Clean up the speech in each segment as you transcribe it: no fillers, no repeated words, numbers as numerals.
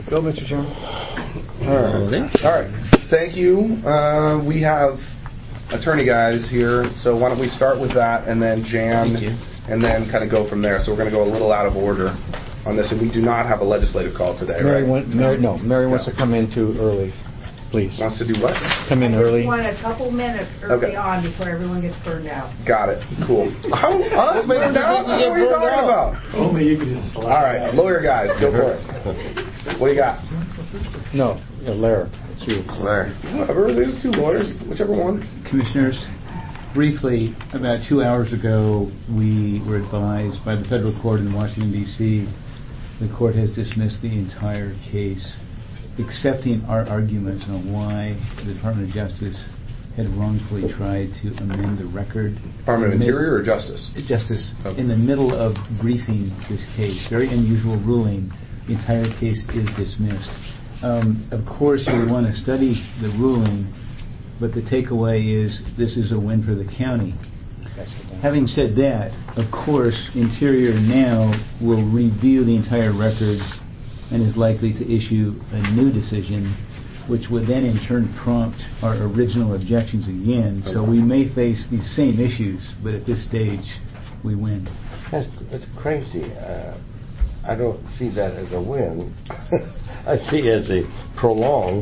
Bill, Mr. Chairman. All right. Thank you. We have attorney guys here, so why don't we start with that, and then Jan, and then kind of go from there. So we're going to go a little out of order on this, and we do not have a legislative call today, Mary right? Mary wants to come in too early. Please. Wants to do what? Come in early. I just want a couple minutes early on before everyone gets burned out. Got it. Coul. How us? What are you talking about? Only you can just slide. All right, lawyer guys, go for it. What do you got? No, Larry. It's you. Larry. Whatever. There's two lawyers, whichever one. Commissioners, briefly, about 2 hours ago, we were advised by the federal court in Washington, D.C. the court has dismissed the entire case, accepting our arguments on why the Department of Justice had wrongfully tried to amend the record. Department of Interior or Justice? Justice. Okay. In the middle of briefing this case, very unusual ruling, the entire case is dismissed. Of course, we want to study the ruling, but the takeaway is this is a win for the county. Having said that, of course, Interior now will review the entire record and is likely to issue a new decision, which would then in turn prompt our original objections again. So we may face these same issues, but at this stage, we win. That's crazy. I don't see that as a win. I see it as a prolong.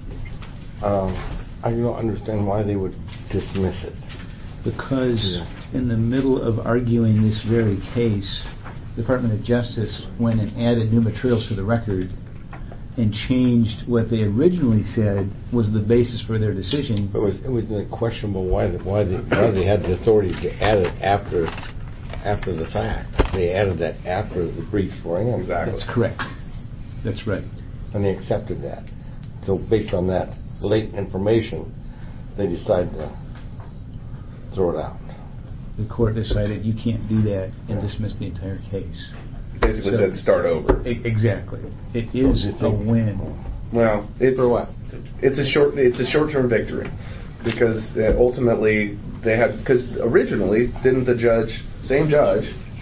I don't understand why they would dismiss it. Because in the middle of arguing this very case, the Department of Justice went and added new materials to the record and changed what they originally said was the basis for their decision. But it was questionable why they had the authority to add it after the fact. They added that after the briefs were in. Exactly. That's correct. That's right. And they accepted that. So based on that late information, they decided to throw it out. The court decided you can't do that and dismissed the entire case. Basically said start over. Exactly. It is a win. Well, it's for what? It's a short-term victory because ultimately they had, because originally didn't the same judge.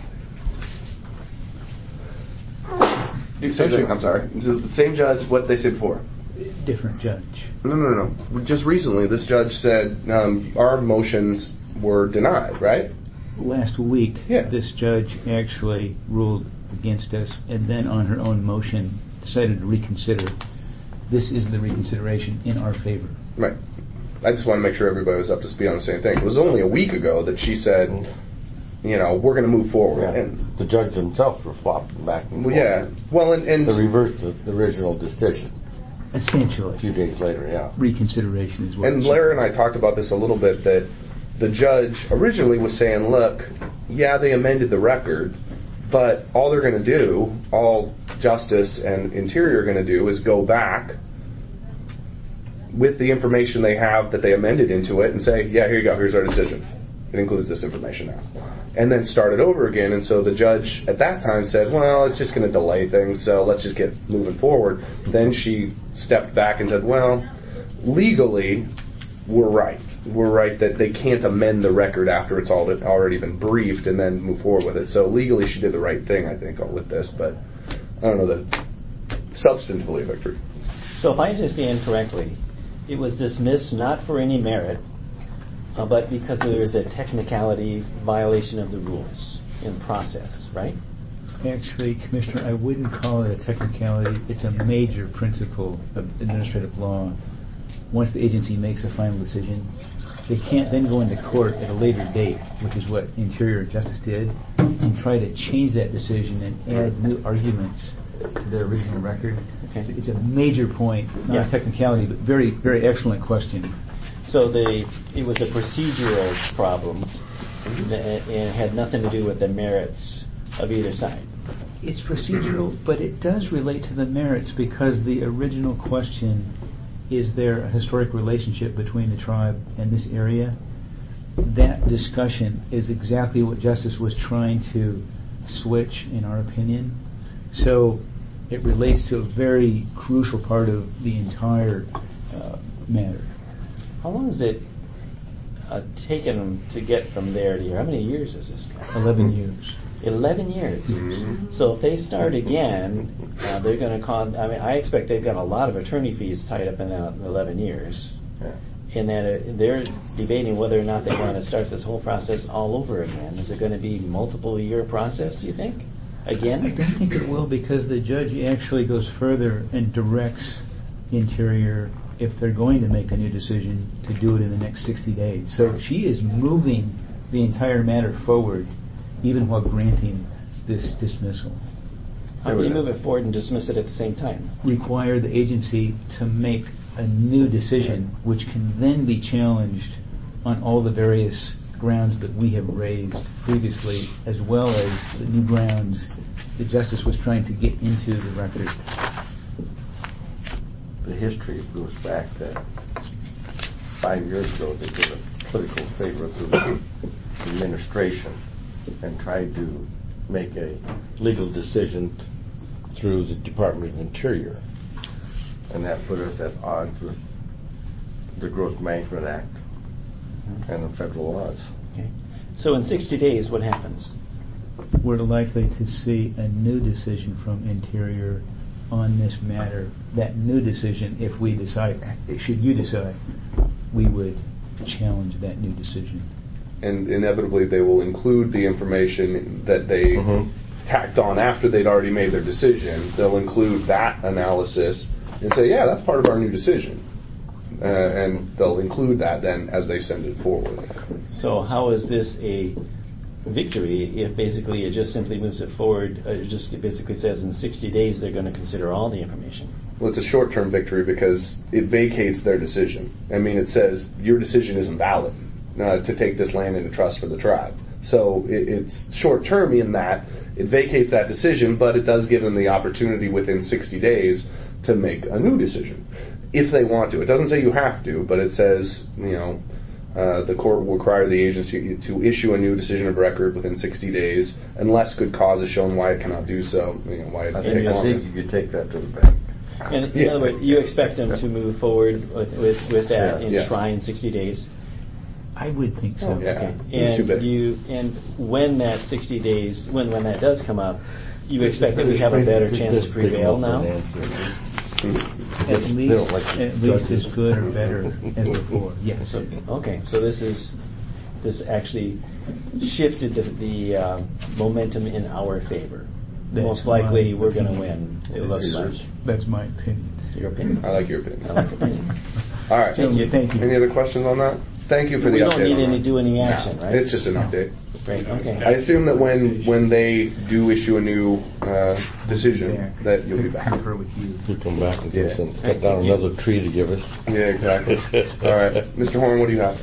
I'm sorry. The same judge. What they said before. Different judge. No. Just recently, this judge said our motions were denied, right? Last week, this judge actually ruled against us, and then on her own motion decided to reconsider. This is the reconsideration in our favor. Right. I just want to make sure everybody was up to speed on the same thing. It was only a week ago that she said, we're going to move forward. Yeah. And the judge themselves were flopping back and forth. Yeah. Well, and they reversed the original decision. Essentially. A few days later, yeah. Reconsideration is what. And Larry and I talked about this a little bit, that the judge originally was saying, look, they amended the record, but all they're going to do, all Justice and Interior are going to do is go back with the information they have that they amended into it and say, here you go, here's our decision. It includes this information now. And then start it over again. And so the judge at that time said, well, it's just going to delay things, so let's just get moving forward. Then she stepped back and said, well, legally, we're right. We're right that they can't amend the record after it's already been briefed and then move forward with it. So legally, she did the right thing, I think, with this. But I don't know that it's substantively a victory. So if I understand correctly, it was dismissed not for any merit, but because there is a technicality violation of the rules in process, right? Actually, Commissioner, I wouldn't call it a technicality. It's a major principle of administrative law. Once the agency makes a final decision, they can't then go into court at a later date, which is what Interior Justice did, and try to change that decision and add new arguments to their original record. Okay. So it's a major point, not a technicality, but very, very excellent question. So it was a procedural problem, and it had nothing to do with the merits of either side. It's procedural, but it does relate to the merits, because the original question, is there a historic relationship between the tribe and this area? That discussion is exactly what Justice was trying to switch, in our opinion. So it relates to a very crucial part of the entire matter. How long has it taken them to get from there to here? How many years is this? 11 years. 11 years. Mm-hmm. So if they start again, they're going to I expect they've got a lot of attorney fees tied up in that 11 years. Yeah. And that they're debating whether or not they want to start this whole process all over again. Is it going to be multiple-year process, do you think? Again? I don't think it will, because the judge actually goes further and directs Interior, if they're going to make a new decision, to do it in the next 60 days. So she is moving the entire matter forward, even while granting this dismissal. How do you move it forward and dismiss it at the same time? Require the agency to make a new decision, which can then be challenged on all the various grounds that we have raised previously, as well as the new grounds the Justice was trying to get into the record. The history goes back that 5 years ago they did a political favor to the administration and tried to make a legal decision through the Department of Interior. And that put us at odds with the Growth Management Act and the federal laws. Okay. So in 60 days, what happens? We're likely to see a new decision from Interior on this matter. That new decision, if we decide, should you decide, we would challenge that new decision. And inevitably they will include the information that they tacked on after they'd already made their decision. They'll include that analysis and say, yeah, that's part of our new decision. And they'll include that then as they send it forward. So how is this a victory if basically it just simply moves it forward? It basically says in 60 days they're going to consider all the information. Well, it's a short-term victory because it vacates their decision. I mean, it says your decision isn't valid to take this land into trust for the tribe. So it's short-term in that it vacates that decision, but it does give them the opportunity within 60 days to make a new decision if they want to. It doesn't say you have to, but it says, the court will require the agency to issue a new decision of record within 60 days unless good cause is shown why it cannot do so. Why it I take longer. think you could take that to the bank. And in other words, you expect them to move forward with that and Yes. try in 60 days? I would think so. Oh, yeah. Okay. It's too big. And when that 60 days, when that does come up, you expect that we have a better chance to prevail now? At least as good or better as before. Yes. Okay. So this actually shifted the momentum in our favor. Most likely, we're going to win. It looks like. That's my opinion. Your opinion. I like your opinion. I like your opinion. All right. Thank you. Thank you. Any other questions on that? Thank you for the We update. don't need on that. do any action, right? It's just an update. Great. Okay. I assume that when they do issue a new decision, Yeah. that you'll be back. Confer with you. You come back and give us Yeah. cut down another tree to give us. Yeah, exactly. All right. Mr. Horn, what do you have?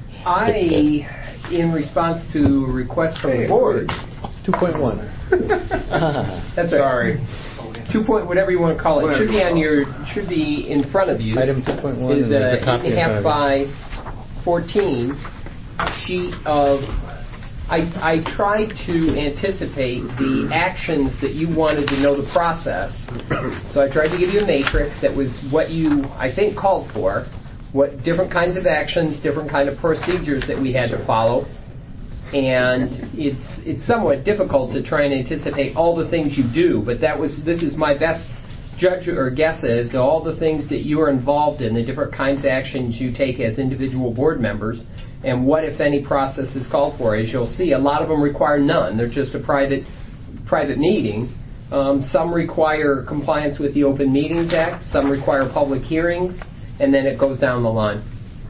In response to a request from the board, 2.1. that's sorry, 2 point whatever you want to call it, should be in front of you. Item 2.1 is and there's a a copy in front 8.5 of by 14 sheet of. I tried to anticipate the actions that you wanted to know the process, so I tried to give you a matrix that was what you, I think, called for, what different kinds of actions, different kind of procedures that we had to follow, and it's somewhat difficult to try and anticipate all the things you do, but this is my best judge or guess as to all the things that you are involved in, the different kinds of actions you take as individual board members, and what, if any, process is called for. As you'll see, a lot of them require none. They're just a private meeting. Some require compliance with the Open Meetings Act. Some require public hearings, and then it goes down the line.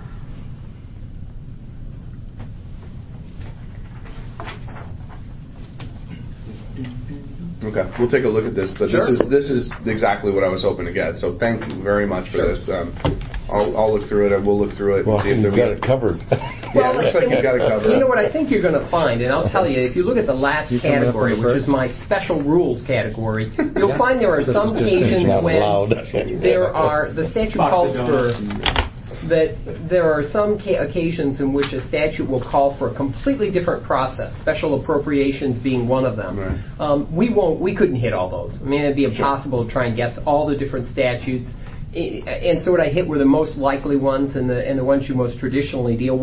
Okay, we'll take a look at this, but Sure. this is exactly what I was hoping to get. So thank you very much for Sure. this. I'll look through it, and we'll look through it Well, and see if you've there got it covered. Yeah, it looks like you've got it covered. You know what I think you're going to find, and I'll tell you, if you look at the last You coming up category, on the which first? is my special rules category, you'll find there are This is some just occasions not when allowed. the statute calls for that there are some occasions in which a statute will call for a completely different process, special appropriations being one of them. Right. We couldn't hit all those. I mean, it'd be impossible to try and guess all the different statutes. And so what I hit were the most likely ones and the ones you most traditionally deal with.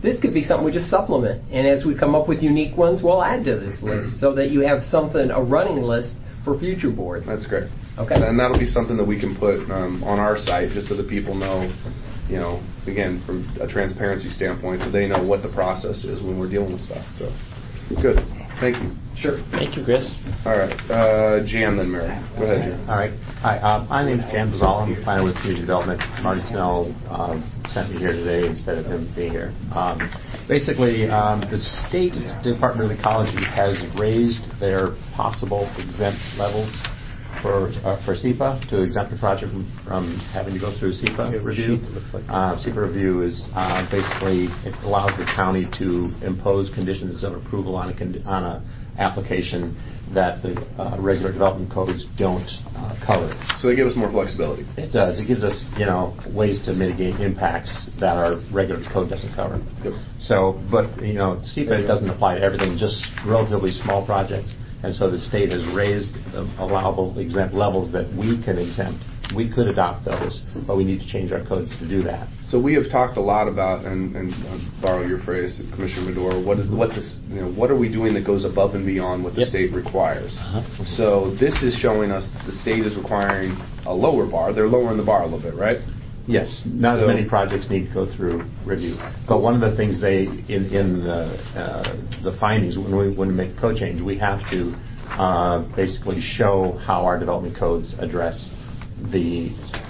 This could be something we just supplement, and as we come up with unique ones, we'll add to this list so that you have a running list for future boards. That's great. Okay. And that'll be something that we can put on our site just so that people know, again, from a transparency standpoint, so they know what the process is when we're dealing with stuff. So, good. Thank you. Sure. Thank you, Chris. All right. Jan, then Mary. Go ahead, Jan. All right. Hi, my name is Jan Bazal. I'm a planner with Community Development. Marty Snell sent me here today instead of him being here. Basically, the State Department of Ecology has raised their possible exempt levels for SEPA to exempt the project from having to go through SEPA review. SEPA review is basically, it allows the county to impose conditions of approval on a application that the regular development codes don't cover. So they give us more flexibility. It does. It gives us, ways to mitigate impacts that our regular code doesn't cover. Yep. So, but SEPA doesn't apply to everything, just relatively small projects. And so the state has raised the allowable exempt levels that we can exempt. We could adopt those, but we need to change our codes to do that. So we have talked a lot about, and borrow your phrase, Commissioner Medora, what are we doing that goes above and beyond what the state requires? Uh-huh. So this is showing us the state is requiring a lower bar. They're lowering the bar a little bit, right? Yes, not as many projects need to go through review. But one of the things in the findings, when we make a code change, we have to basically show how our development codes address the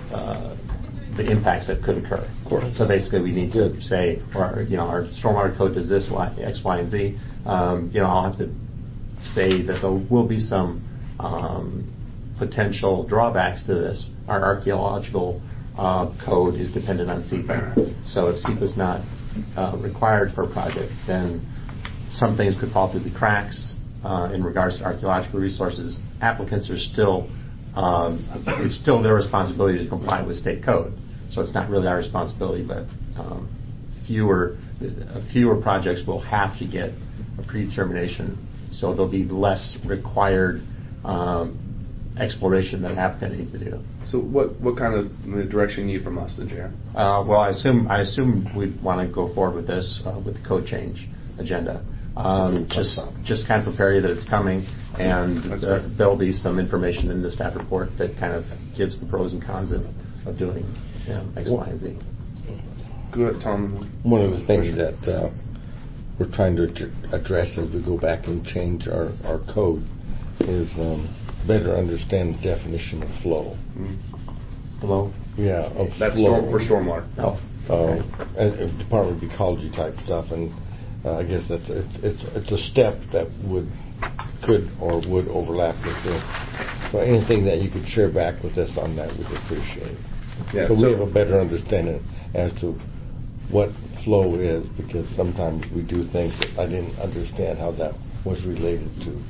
impacts that could occur. So basically, we need to say, our stormwater code does this, X, Y, and Z. I'll have to say that there will be some potential drawbacks to this. Our archaeological code is dependent on SEPA. So if SEPA is not required for a project, then some things could fall through the cracks in regards to archaeological resources. Applicants are still, it's still their responsibility to comply with state code. So it's not really our responsibility, but fewer projects will have to get a predetermination. So there'll be less required exploration that an applicant needs to do. So what kind of direction you need from us then, Jan? Well, I assume we'd want to go forward with this with the code change agenda. Just kind of prepare you that it's coming, and there'll be some information in the staff report that kind of gives the pros and cons of doing X, Y, and Z. Go ahead, Tom. One of the things that we're trying to address as we go back and change our code is better understand the definition of flow. Flow? Yeah, of That's flow. for stormwater. And Department of Ecology type stuff, and I guess it's a step that could overlap with this. So anything that you could share back with us on that, we'd appreciate. Yeah, so we have a better understanding as to what flow is, because sometimes we do things that I didn't understand how that was related to.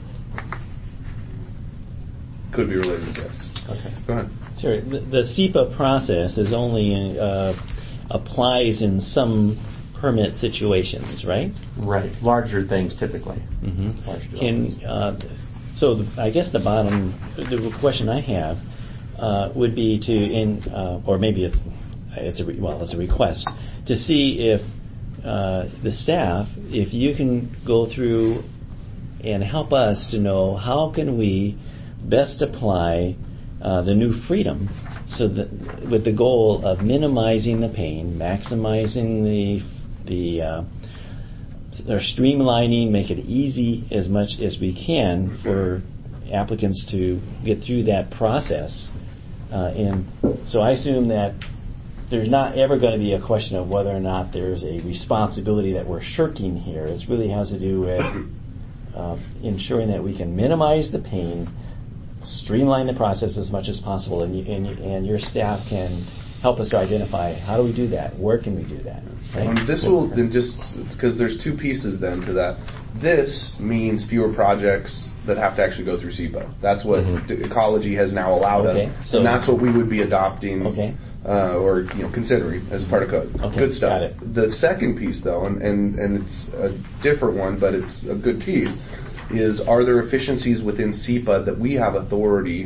Could be related to this. Okay. Go ahead. Sure. The SEPA process is only applies in some permit situations, right? Right. Larger things typically. Mm-hmm. Larger I guess the question I have would be or maybe it's a request to see if the staff, if you can go through and help us to know how can we best apply the new freedom, so that with the goal of minimizing the pain, maximizing or streamlining, make it easy as much as we can for applicants to get through that process. And so I assume that there's not ever going to be a question of whether or not there's a responsibility that we're shirking here. It really has to do with ensuring that we can minimize the pain, streamline the process as much as possible, and your staff can help us to identify how do we do that, where can we do that. Right? This will then just because there's two pieces then to that. This means fewer projects that have to actually go through SEPA. That's what ecology has now allowed us, so and that's what we would be adopting or considering as part of code. Okay. Good stuff. Got it. The second piece, though, and it's a different one, but it's a good piece, is are there efficiencies within SEPA that we have authority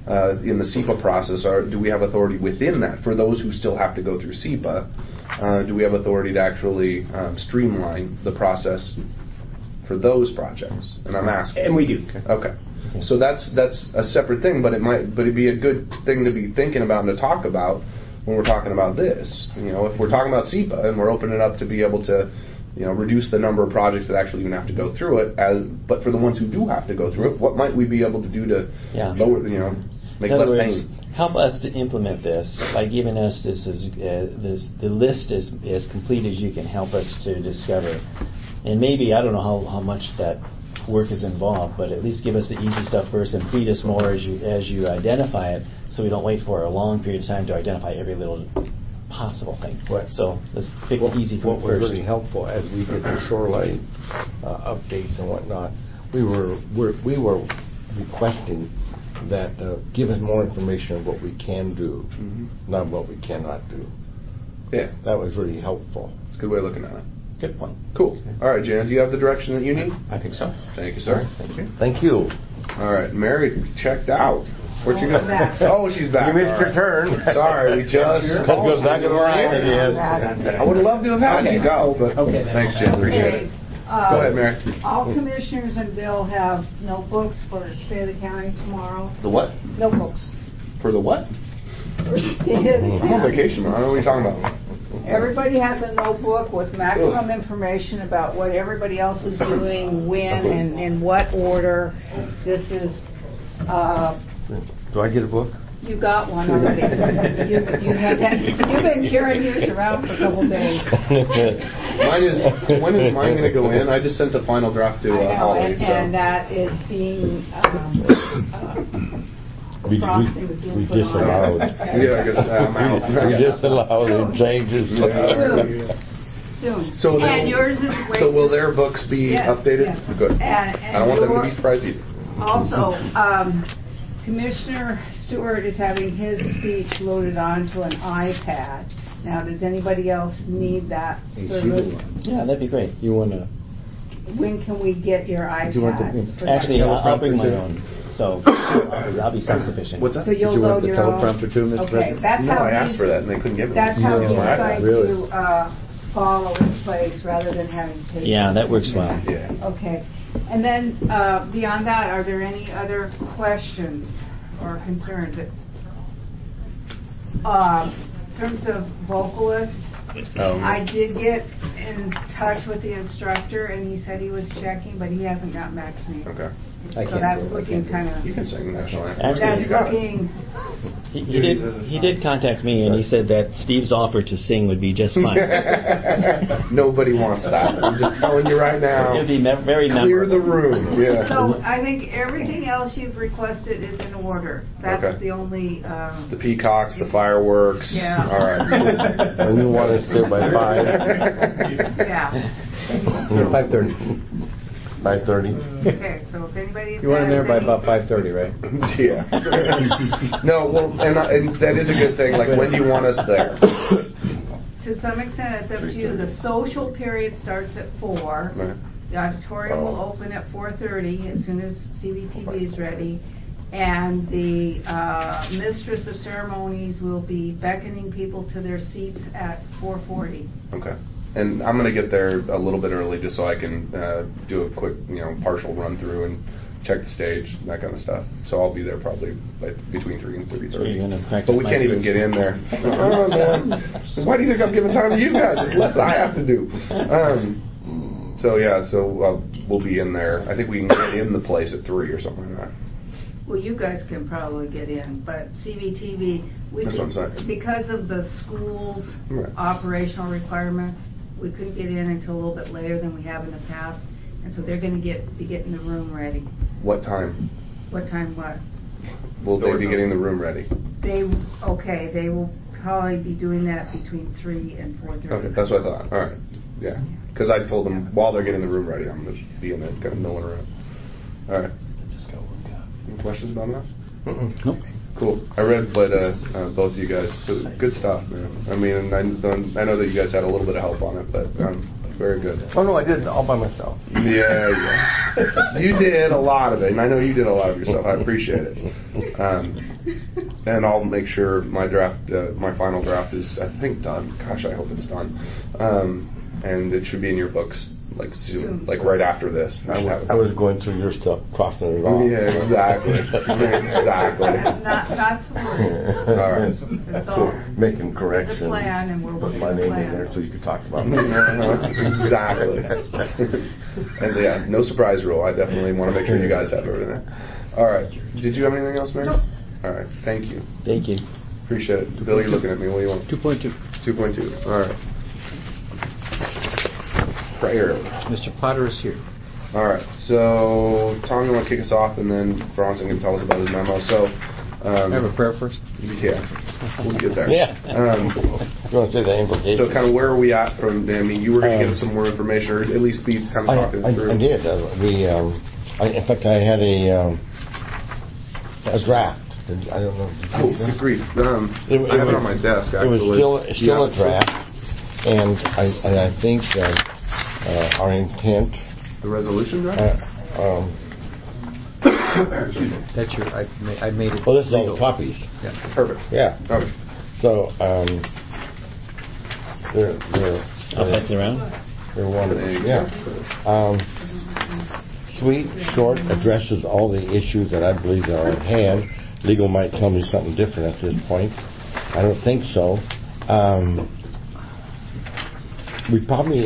in the SEPA process, do we have authority within that for those who still have to go through SEPA? Do we have authority to actually streamline the process for those projects? And I'm asking. And we do. Okay. So that's a separate thing, but it'd be a good thing to be thinking about and to talk about when we're talking about this. If we're talking about SEPA and we're opening it up to be able to, reduce the number of projects that actually even have to go through it, but for the ones who do have to go through it, what might we be able to do to lower, make In other less words, pain? help us to implement this by giving us the list as complete as you can help us to discover. And maybe, I don't know how much that work is involved, but at least give us the easy stuff first and feed us more as you identify it, so we don't wait for a long period of time to identify every little possible thing. Right. So let's pick the easy food What was first. really helpful as we did the shoreline updates and whatnot, we were requesting that give us more information on what we can do, not what we cannot do. Yeah, That was really helpful. it's a good way of looking at it. Good point. Cool. All right, Jan, do you have the direction that you need? I think so. Thank you, sir. Thank you. Thank you. All right, Mary checked out. Where'd you go? Back. Oh, she's back. You missed All your right. turn. Sorry, we just Goes back in the line again. I would have loved to have had you go, but Okay. thanks, Jen. Appreciate it. Go ahead, Mary. All commissioners and Bill have notebooks for State of the County tomorrow. The what? Notebooks For the what? for State of the I'm on County. vacation, man. I don't know what you're talking about. Everybody has a notebook with maximum information about what everybody else is doing, when, and in what order. This is, Do I get a book? you got one already. You've been carrying yours around for a couple days. When is mine going to go in? I just sent the final draft to I know, Holly. and that is being, We frosting is being put disallowed. on. Yeah, I guess I'm out. We disallowed the changes. Soon. So And yours is great. So will their books be Yes, updated? yes. Good. And I don't want them to be your- surprised either. Also, Commissioner Stewart is having his speech loaded onto an iPad. Now, does anybody else need that service? Yeah, that'd be great. You want to? When can we get your iPad? Do you want the- for that? Actually, I'll bring my Teleprompter, own, so I'll be self-sufficient. What's that? So you'll Did you want load the your own? teleprompter too, Mr. Okay, President? that's No, how I asked he's- for that and they couldn't give it. That's how No, he's I- going really? to follow his place rather than having paper. Yeah, that works well. Yeah. Okay. And then, beyond that, are there any other questions or concerns? In terms of vocalists, I did get in touch with the instructor, and he said he was checking, but he hasn't gotten back to me. Okay. So that's looking kind You of, can sing national anthem. Actually, You got that's it. looking, He did contact me, and he said that Steve's offer to sing would be just fine. Nobody wants that. I'm just telling you right now. It'd be very Clear memorable. the room. Yeah. so I think everything else you've requested is in order. That's Okay. the only, The peacocks, the fireworks. Yeah. All right. And you want us there by 5? yeah. 5:30. 5:30? Okay, so if anybody You want him there has by any- about 5:30, right? Yeah. No, well, and that is a good thing. Like, when do you want us there? To some extent, it's up to you. The social period starts at 4. Right. The auditorium will open at 4:30 as soon as CVTV is ready. And the mistress of ceremonies will be beckoning people to their seats at 4:40. Okay. And I'm going to get there a little bit early just so I can do a quick, partial run through and check the stage and that kind of stuff. So I'll be there probably between 3 and 3:30. So you're gonna practice But we my can't even speech? get in there. Oh, man. Why do you think I'm giving time to you guys? There's less I have to do. So we'll be in there. I think we can get in the place at 3 or something like that. Well, you guys can probably get in, but CVTV, That's what I'm saying. because of the school's Right. operational requirements, we couldn't get in until a little bit later than we have in the past. And so they're going to be getting the room ready. What time What time, what? will they be getting the room ready? They will probably be doing that between 3 and 4:30. Okay, that's what I thought. All right. Yeah. Because I told them while they're getting the room ready, I'm going to be in there kind of milling around. All right. Any questions about that? Nope. Cool. I read what both of you guys. Good stuff, man. I mean, I know that you guys had a little bit of help on it, but very good. Oh, no, I did it all by myself. Yeah. You did a lot of it, and I know you did a lot of yourself. I appreciate it. And I'll make sure my draft, my final draft is, I think, done. Gosh, I hope it's done. And it should be in your books, like soon, like right after this. I was going through your stuff, crossing it off. Yeah, exactly. Exactly. Not to worry. All right. It's all Making corrections. the plan, and we're Put working my the name plan. in there so you can talk about it. Exactly. And yeah, no surprise rule. I definitely want to make sure you guys have everything. All right. Did you have anything else, Mary? Nope. All right. Thank you. Thank you. Appreciate it. Bill, you're looking at me. What do you want? 2.2. 2.2. All right. Prayer. Mr. Potter is here. All right. So, Tom, you want to kick us off, and then Bronson can tell us about his memo. So, I have a prayer first. yeah, we'll get there. Yeah. You want to say the implications? So, kind of where are we at from? I mean, you were going to give us some more information, or at least be kind of talking through. I did. In fact, I had a draft. I don't know. Oh, good grief. I have it on my desk, actually. It was still a draft, and I think that our intent. The resolution draft? That's your. I made it. Well, this is all legal. the copies. Yeah. Perfect. Yeah. Okay. So, I'll pass it around. they're wonderful. Yeah. Sweet, short, addresses all the issues that I believe are at hand. Legal might tell me something different at this point. I don't think so. We probably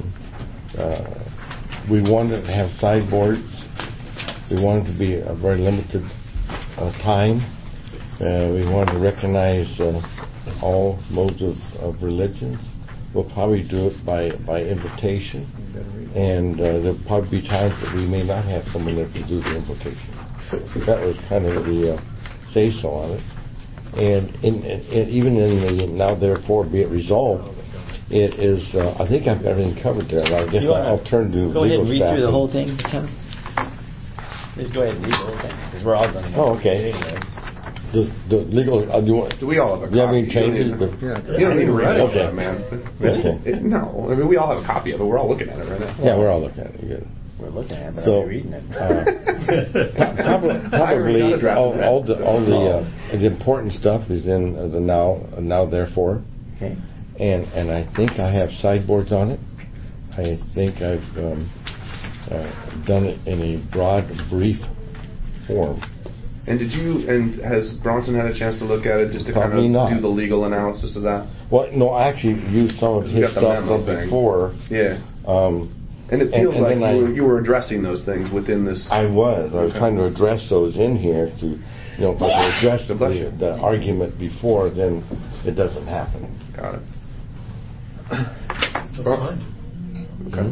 we wanted to have sideboards. We wanted to be a very limited time. We wanted to recognize all modes of religion. We'll probably do it by invitation, and there'll probably be times that we may not have someone there to do the invitation. That was kind of the say-so on it. And even in the now therefore be it resolved, it is. I think I've got everything covered there. I guess I'll turn to go ahead and read staff through the whole thing, Tom. Just go ahead and read the whole thing because we're all going to. Oh, okay. The legal. Do we all have a copy? Do you have any changes? You don't need to read it, Okay. man. Really? No. I mean, we all have a copy of it. We're all looking at it right now. Yeah, we're all looking at it. Good. We're looking at it, but So, I'm reading it. Probably all the important stuff is in the now therefore. Okay. And I think I have sideboards on it. I think I've done it in a broad, brief form. And has Bronson had a chance to look at it just to Probably kind of not. do the legal analysis of that? Well, no, I actually used some of You his got the stuff memo from thing. before. Yeah. And it feels and like then you were addressing those things within this. I was trying to address those in here to, if I address the argument before, then it doesn't happen. Got it. That's fine. Okay.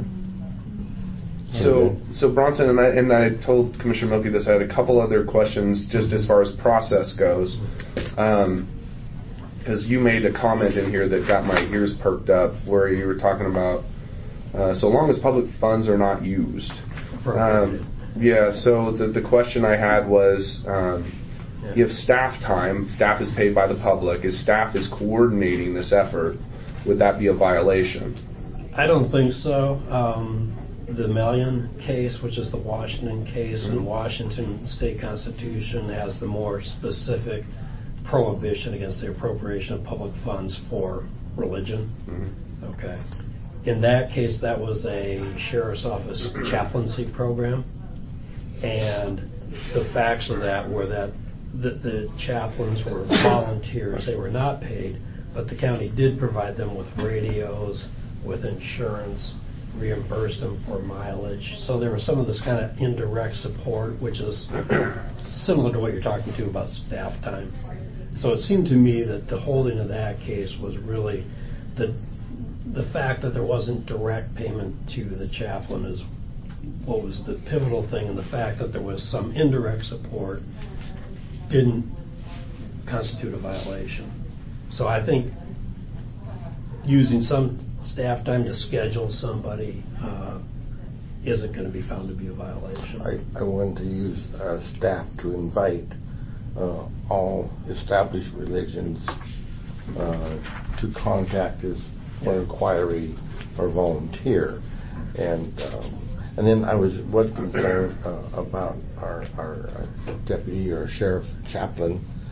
So Bronson, and I told Commissioner Milky this. I had a couple other questions just as far as process goes, because you made a comment in here that got my ears perked up, where you were talking about so long as public funds are not used. Yeah. So the question I had was, you have staff time. Staff is paid by the public. If staff is coordinating this effort, would that be a violation? I don't think so. The Melian case, which is the Washington case, and Washington state constitution has the more specific prohibition against the appropriation of public funds for religion. Okay. In that case, that was a sheriff's office chaplaincy program, and the facts of that were that the chaplains were volunteers. They were not paid, but the county did provide them with radios, with insurance, reimbursed them for mileage. So there was some of this kind of indirect support, which is similar to what you're talking to about staff time. So it seemed to me that the holding of that case was really the fact that there wasn't direct payment to the chaplain is what was the pivotal thing, and the fact that there was some indirect support didn't constitute a violation. So I think using some staff time to schedule somebody isn't going to be found to be a violation. I wanted to use staff to invite all established religions to contact us for inquiry or volunteer, and then I was concerned about our deputy or sheriff chaplain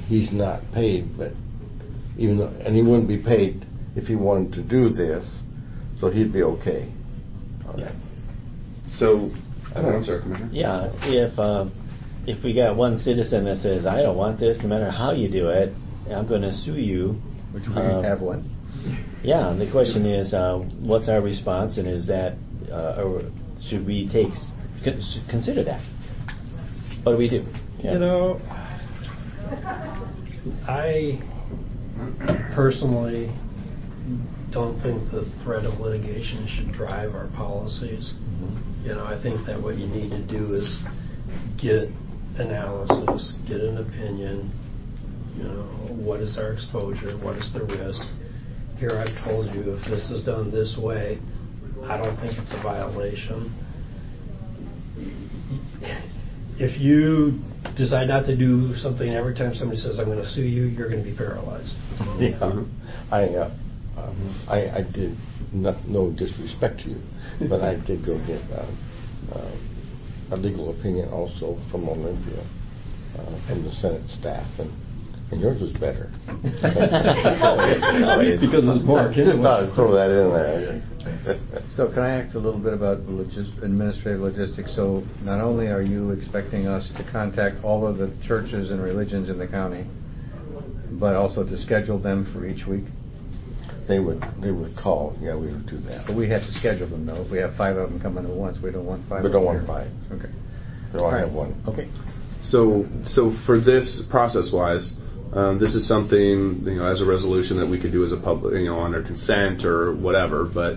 he's not paid, but even though, and he wouldn't be paid if he wanted to do this, so he'd be okay. Yeah. So, I'm sorry, Commissioner. Yeah, if we got one citizen that says, I don't want this, no matter how you do it, I'm going to sue you. Which we have one. Yeah, and the question is, what's our response, and is that, or should we consider that? What do we do? Yeah. You know, I personally don't think the threat of litigation should drive our policies. You know, I think that what you need to do is get analysis, get an opinion, you know, what is our exposure, what is the risk. Here I've told you, if this is done this way, I don't think it's a violation. If you decide not to do something every time somebody says, I'm going to sue you, you're going to be paralyzed. Yeah, I did no disrespect to you, but I did go get a legal opinion also from Olympia, from the Senate staff, and yours was better. Because it's more. I just thought I'd throw that in there. So can I ask a little bit about administrative logistics? So not only are you expecting us to contact all of the churches and religions in the county, but also to schedule them for each week? They would call. Yeah, we would do that. But we have to schedule them, though. If we have 5 of them coming at once, we don't want 5. We don't want 5. Okay. We only have 1. Okay. So for this process-wise, this is something, you know, as a resolution that we could do as a public, you know, under consent or whatever. But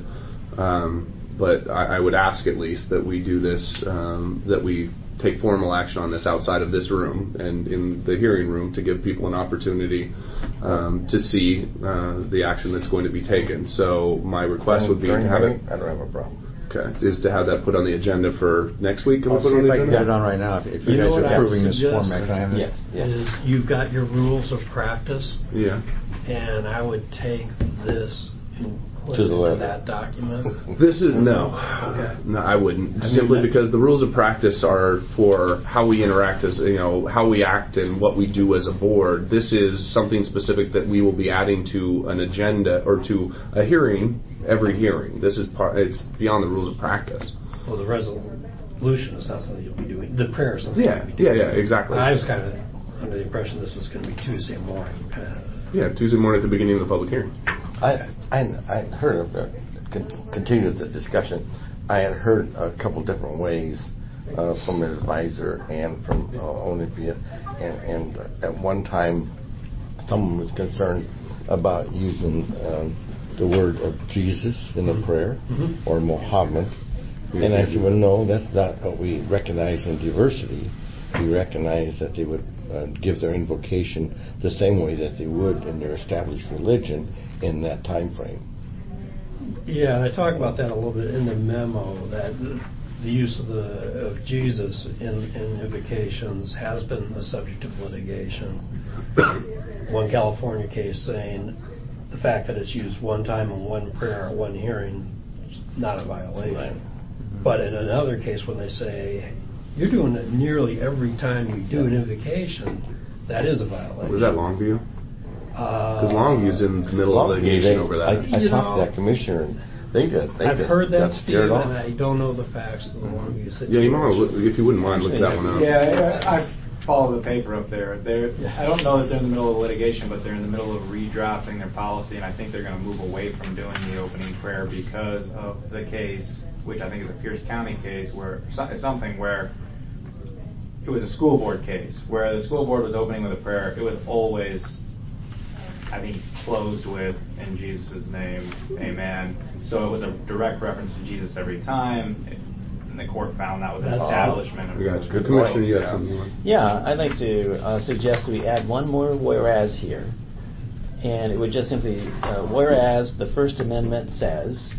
I would ask at least that we do this, that we take formal action on this outside of this room and in the hearing room to give people an opportunity to see the action that's going to be taken. So my request would be to have it. I don't have a problem. Okay, is to have that put on the agenda for next week. I'll see if I can get it on right now. If you guys are approving this format, can I have it? Yes. Is you've got your rules of practice, Yeah. and I would take this and put To it the into letter. that document. This is no. Okay. No, I wouldn't. Simply because the rules of practice are for how we interact as, you know, how we act and what we do as a board. This is something specific that we will be adding to an agenda or to a hearing, every hearing. This is it's beyond the rules of practice. Well, the resolution is not something you'll be doing. The prayer is something Yeah, you'll be doing. yeah, exactly. I was kind of under the impression this was going to be Tuesday morning. Yeah, Tuesday morning at the beginning of the public hearing. I heard of the continue the discussion. I had heard a couple different ways from an advisor and from Olympia, and at one time someone was concerned about using the word of Jesus in the prayer or Muhammad, and I said, well, no, that's not what we recognize in diversity. We recognize that they would give their invocation the same way that they would in their established religion in that time frame. Yeah, and I talk about that a little bit in the memo, that the use of Jesus in invocations has been the subject of litigation. One California case saying the fact that it's used one time in one prayer or one hearing is not a violation. Right. But in another case when they say, you're doing it nearly every time you do an invocation, that is a violation. Was that Longview? Because Longview's in the middle of litigation over that. I talked to that commissioner, and they I've heard that, got Steve, scared and off. I don't know the facts of the Longview situation. Yeah, you might, if you wouldn't mind, look that one up. Yeah, I follow the paper up there. I don't know that they're in the middle of litigation, but they're in the middle of redrafting their policy, and I think they're going to move away from doing the opening prayer because of the case, which I think is a Pierce County case, where it's something where it was a school board case, where the school board was opening with a prayer. It was always, I think, closed with, in Jesus' name, amen. So it was a direct reference to Jesus every time, and the court found that was an establishment of religion. Good Commissioner, you got something. Yeah, I'd like to suggest we add one more whereas here. And it would just simply, whereas the First Amendment says,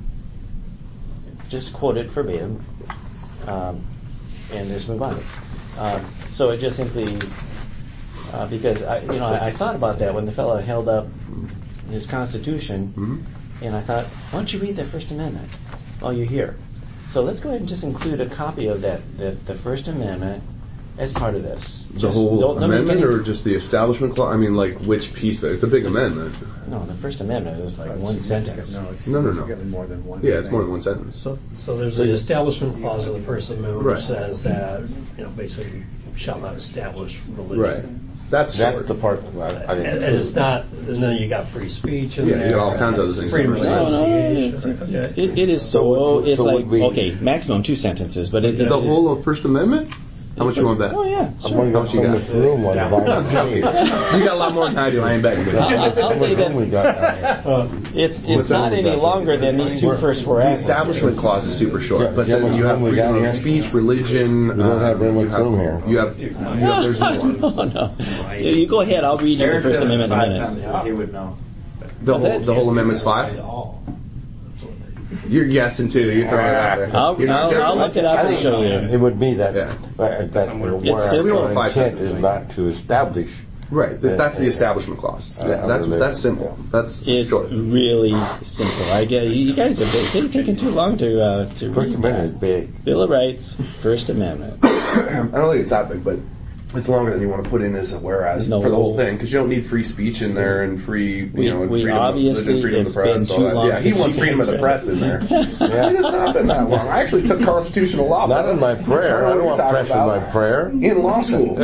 just quote it verbatim, and just move on. So it just simply, because I thought about that when the fellow held up his Constitution, and I thought, why don't you read the First Amendment while you're here? So let's go ahead and just include a copy of that, the First Amendment, as part of this. The Just whole don't make amendment, any- or just the establishment clause? I mean, like which piece? It's a big amendment. No, the First Amendment is like one sentence. No, it's No. significantly more than one. Yeah, it's more thing. than one sentence. So there's the establishment clause of the First Amendment, which Right. says that, basically, shall not establish religion. Right. That's short. the part that I didn't. And it's not, and then you got free speech in Yeah, there. you got all kinds of other things. Freedom of No, association. Yeah. it is So so. It's so like would we- okay, maximum 2 sentences, but it. The whole of First Amendment? How much you want bet? Oh yeah. I'm Sure. going to go How much you from got? this room on I'm joking. You got a lot more than I do. I ain't betting. I'll say that we got. it's What's not that? any longer than these two first four The acts. establishment clause is super short, Yeah, but yeah, then you have we got freedom of here. speech, religion. We don't have very much room here. You have there's more. No. You go ahead. I'll read you the Aaron First said it's Amendment in a 5 minute. sentences, he would know. The whole amendment's 5. You're guessing too. You're throwing it out there. I'll look it up and show you. It would be that, Yeah. that where we don't our have 5 intent sentences. is not to establish. Right. That's the establishment clause. Yeah, that's simple. That's It's short. really simple. I get you guys have taken too long to First read Amendment is that. big. Bill of Rights, First Amendment. I don't think it's that big, but it's longer than you want to put in as a whereas No. for the whole thing, because you don't need free speech in there and free, and We freedom of religion, obviously, freedom of it's the press, been all too that. long Yeah, he since wants you freedom of guys the press in there. Yeah. It has not been that long. I actually took constitutional law. Not in my prayer. I don't want press in my prayer. In law school.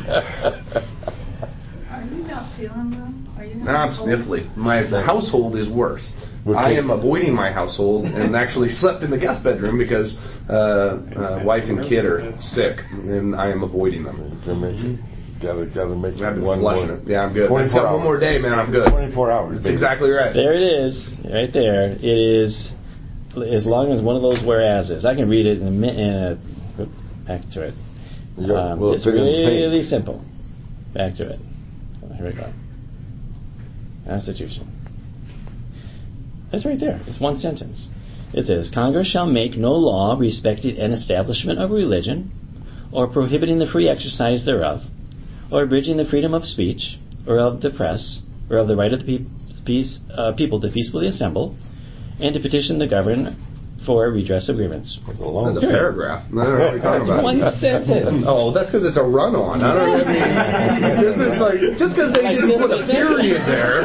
Are you not feeling well? Are you I'm not cold? sniffly. My household is worse. We'll I take- am avoiding my household and actually slept in the guest bedroom because wife and kid are sick, and I am avoiding them. Gotta make I've been one flushing more. it. Yeah, I'm good. 24 Next one hours. more day, man. I'm good. 24 hours. That's baby. exactly right. There it is, right there. It is, as long as one of those whereases. I can read it in a minute. Back to it. Yeah, well, It's fit in the really page. simple. Back to it. Here we go. Constitution. That's right there. It's one sentence. It says, Congress shall make no law respecting an establishment of religion, or prohibiting the free exercise thereof, or abridging the freedom of speech, or of the press, or of the right of the people to peacefully assemble, and to petition the government for redress of grievance. It's a long That's a paragraph. I don't know what you're talking about. One sentence. Oh, that's because it's a run-on. I don't know. Just because they didn't put a period there.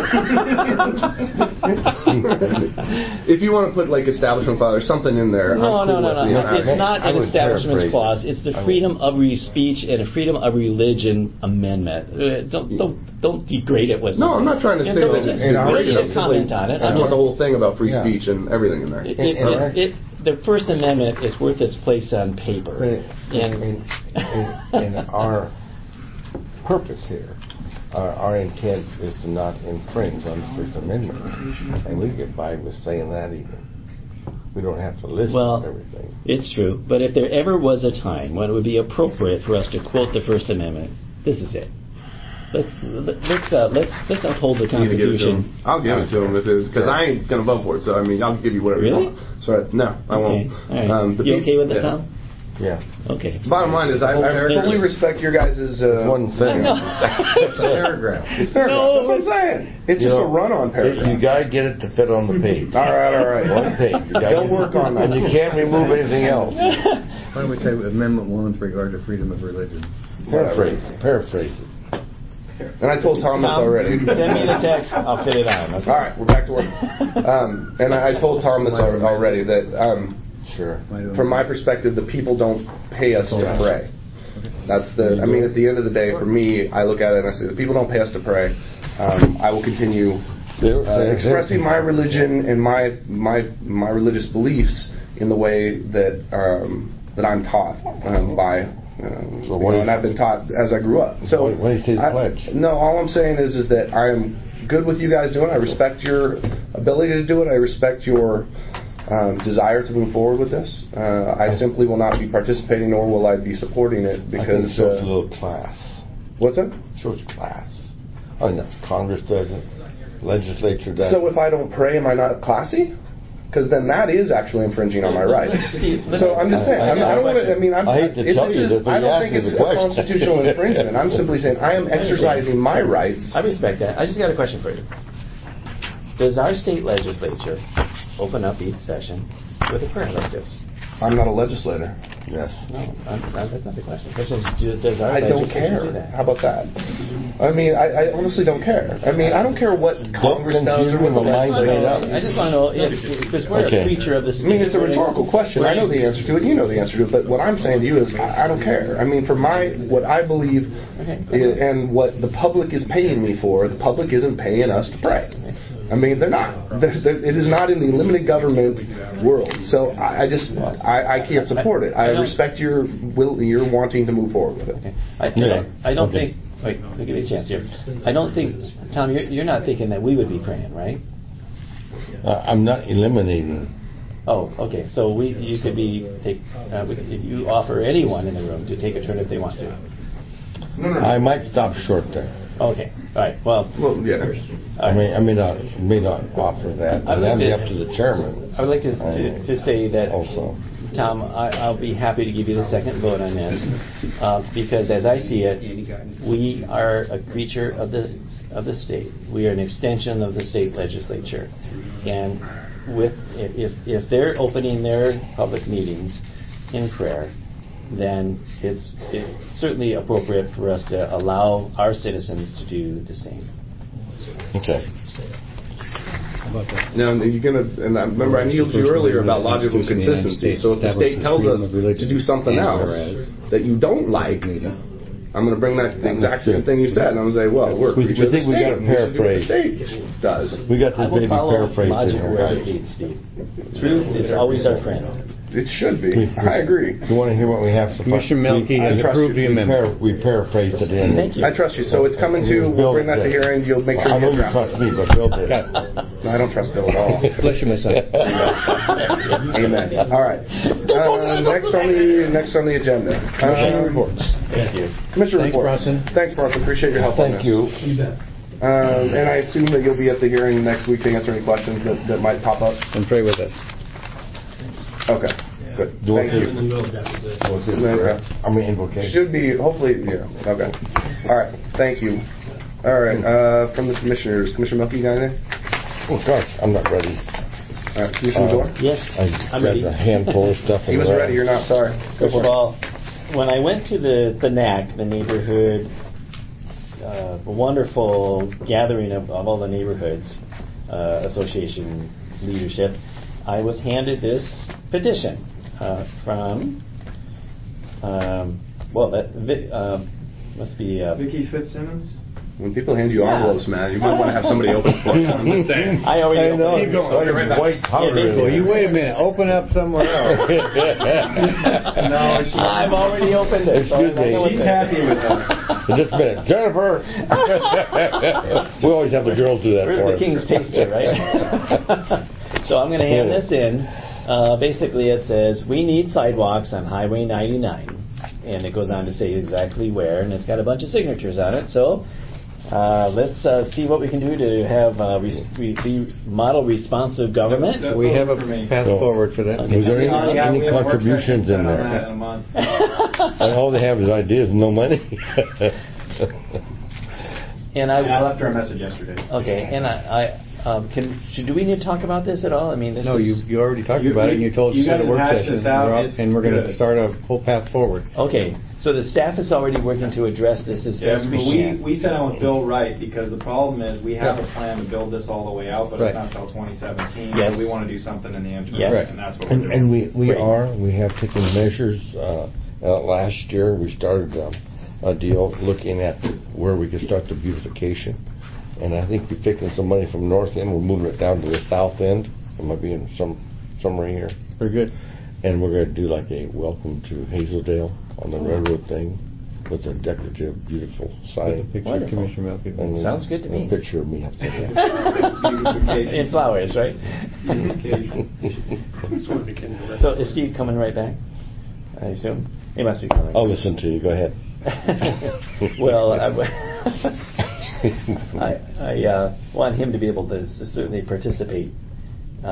If you want to put like establishment clause or something in there, No. I'm cool with it. It's not I an would establishment paraphrase clause. it. It's the I would. freedom of speech and a freedom of religion amendment. Don't degrade it with. No, I'm not trying to say that it's in our- We don't need to I'm simply- comment on it. I I'm want the just- whole thing about free Yeah. speech and everything in there. The First Amendment is worth its place on paper. In our purpose here, our intent is to not infringe on the First Amendment, and we get by with saying that even. We don't have to list Well, everything. It's true, but if there ever was a time when it would be appropriate for us to quote the First Amendment, this is it. Let's uphold the You need to give it to Constitution. him. I'll give it to him because I ain't gonna vote for it. So I mean, I'll give you whatever Really? you want. So no, I won't. Okay. All right. You okay with that, Tom? Yeah. Okay. Bottom line is, I fully respect your guys' One thing. It's a paragraph. It's paragraph. No, That's what I'm saying. It's just a run-on You paragraph. gotta get it to fit on the page. All right. One page. You gotta They'll work on that. And you can't remove anything else. Why don't we say Amendment 1 with regard to freedom of religion? Paraphrase it. And I told Tom this already. Send me the text. I'll fit it on. Okay. All right, we're back to work. And I told Tom this already that Sure. from my perspective, the people don't pay us to pray. That's the. I mean, at the end of the day, for me, I look at it and I say, the people don't pay us to pray. I will continue expressing my religion and my religious beliefs in the way that that I'm taught by. And I've been taught as I grew up. So what do you say the pledge? No, all I'm saying is that I am good with you guys doing it. I respect your ability to do it. I respect your desire to move forward with this. I simply will not be participating, nor will I be supporting it I think because. it shows a little class. What's that? Shows class. Oh, no. Congress does it. Legislature does it. So if I don't pray, am I not classy? Because then that is actually infringing on my rights. So I'm just saying. I don't want to. I mean, I hate to tell you that, I don't think it's a constitutional infringement. I'm simply saying I am exercising my rights. I respect that. I just got a question for you. Does our state legislature open up each session with a prayer like this? I'm not a legislator. Yes. No, that's not the question. The question is, does our I don't legislature do care. that? How about that? I mean, I honestly don't care. I mean, I don't care what Congress does or what the legislature does. I just want to know if, because we're a creature of the state. I mean, it's a rhetorical question. I know the answer to it. You know the answer to it. But what I'm saying to you is, I don't care. I mean, for what I believe and what the public is paying me for, the public isn't paying us to pray. I mean, they're not. It is not in the limited government world. So I can't support it. I respect your wanting to move forward with it. Okay. I don't think. Wait, let me give you a chance here. I don't think, Tom, you're not thinking that we would be praying, right? I'm not eliminating. Oh, okay. So you could if you offer anyone in the room to take a turn if they want to. No. I might stop short there. Okay. All right. Well, yeah. I may not offer that, and that'll be up to the chairman. I would like to say that also, Tom, I'll be happy to give you the second vote on this because, as I see it, we are a creature of the state. We are an extension of the state legislature, and if they're opening their public meetings in prayer, then it's certainly appropriate for us to allow our citizens to do the same. Okay. Now, you're gonna, and I remember I needed you earlier about logical consistency. So if the state tells us to do something else that you don't like, I'm going to bring that the exact same thing you said, and I'm going to say, well, we think we got to paraphrase. The state does. We got this baby paraphrased. Logic wherever it leads, Steve. Truth is always our friend. It should be. I agree. You want to hear what we have? Commissioner Melky has approved the amendment. We paraphrased it in. Thank you. I trust you. So it's coming to. We'll bring that to hearing. You'll make sure. I know you trust me, but Bill did. No, I don't trust Bill at all. Bless you, my son. Amen. All right. Next on the agenda. Commissioner reports. Thank you. Commissioner reports. Thanks, Bronson. Appreciate your help. Thank you. And I assume that you'll be at the hearing next week to answer any questions that might pop up. And pray with us. Okay. Good. Thank you. I mean, invocation. Should be, hopefully, yeah. Okay. All right. Thank you. All right. From the commissioners, Commissioner Melky, you got anything? Oh, gosh, I'm not ready. All right. Commissioner Door? Yes, I'm ready. A handful of stuff. He was ready. You're not. Sorry. Go First for of all, when I went to the NAC, the neighborhood, wonderful gathering of all the neighborhoods association leadership, I was handed this petition from must be Vicki Fitzsimmons. When people hand you envelopes, man, you might want to have somebody open for you. I'm just saying. I already know. Keep going. Right back. White powder. Well, you wait a minute. Open up somewhere else. No, I've already opened it. Excuse me. She's happy with us. Just a minute. Jennifer! We always have the girls do that Where's for the us. king's taster, right? So I'm going to hand this in. Basically, it says, we need sidewalks on Highway 99. And it goes on to say exactly where, and it's got a bunch of signatures on it. So let's see what we can do to have model responsive government. We have a path forward for that. Was there any contributions in there? And all they have is ideas and no money. And I left her a message yesterday. Okay, and do we need to talk about this at all? I mean, you already talked about it, and you told us at a work session, and we're going to start a whole path forward. Okay, so the staff is already working to address this as best we can. We sat down with Bill Wright because the problem is we have a plan to build this all the way out, but it's not until 2017. Yes. So we want to do something in the interim, Yes. and that's what we're doing. And we have taken measures. Last year we started a deal looking at where we could start the beautification. And I think we're taking some money from north end, we're moving it down to the south end. It might be in somewhere here. Very good. And we're going to do like a welcome to Hazeldale on the railroad thing with a decorative, beautiful sign. With a picture of Commissioner Melky. And sounds good to me. A picture of me up there. In flowers, right? So is Steve coming right back? I assume he must be coming. I'll listen to you. Go ahead. Well, I want him to be able to certainly participate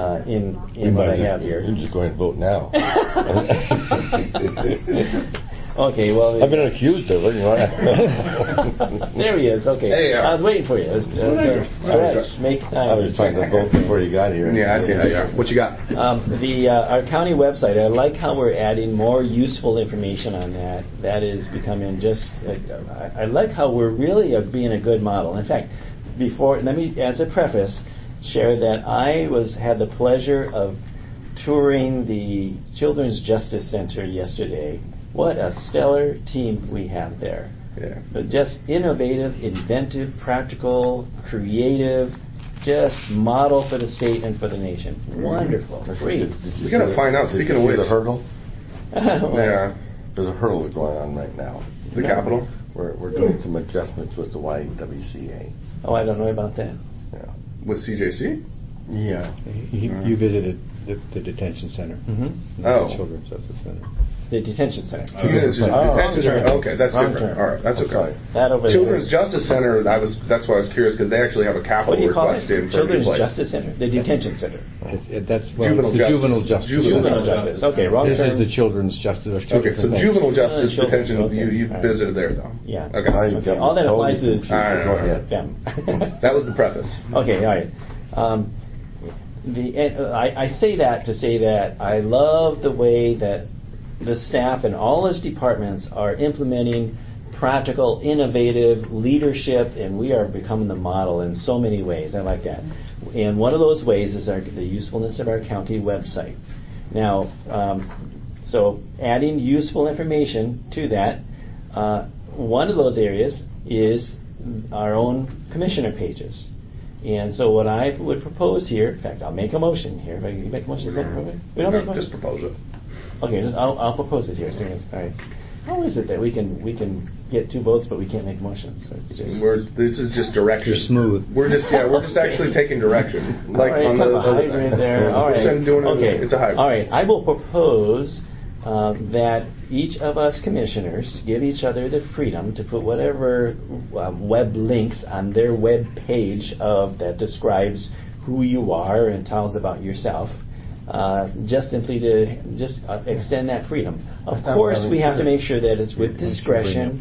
in what I have here. You can just go ahead and vote now. Okay, well... I've been accused of it, you know. There he is, okay. Hey, I was waiting for you. Stretch, make time. I was trying to vote before you got here. Yeah, I see how you are. What you got? Our county website, I like how we're adding more useful information on that. That is becoming just... I like how we're really being a good model. In fact, let me, as a preface, share that I had the pleasure of touring the Children's Justice Center yesterday. What a stellar team we have there. Yeah. But just innovative, inventive, practical, creative, just model for the state and for the nation. Wonderful. Great. We got to find out, speaking of which. the hurdle? Yeah. There's a hurdle going on right now. The Capitol? We're doing some adjustments with the YWCA. Oh, I don't know about that. Yeah. With CJC? Yeah. You visited the detention center. Mm-hmm. Oh. The Children's Justice Center. The detention center. Detention center. Okay, that's different. All right, that's okay. That over Children's there. Justice Center. That's why I was curious because they actually have a capital What do you call request it? in for a new Children's place. Justice Center. The detention center. Juvenile justice. Juvenile justice. Okay, wrong This term. is the Children's Justice. Okay, so juvenile justice Children's, detention. okay. You visited there though. Yeah. Okay. Okay. All that applies to All right. them. That was the preface. Okay. All right. I say that to say that I love the way that the staff and all its departments are implementing practical, innovative leadership, and we are becoming the model in so many ways. I like that. And one of those ways is the usefulness of our county website. Now, so adding useful information to that, one of those areas is our own commissioner pages. And so what I would propose here, in fact, I'll make a motion here. If I can make a motion, is that appropriate? We don't make a motion? Just propose it. Okay, I'll propose it here. So, all right. How is it that we can get 2 votes, but we can't make motions? It's just This is just direction. You're smooth. We're just actually taking direction. Like all right, on kind of a hybrid there. All right. Okay. It's a hybrid. All right. I will propose that each of us commissioners give each other the freedom to put whatever web links on their web page that describes who you are and tells about yourself. Just simply to extend that freedom. Of course, we have to make sure that it's with discretion.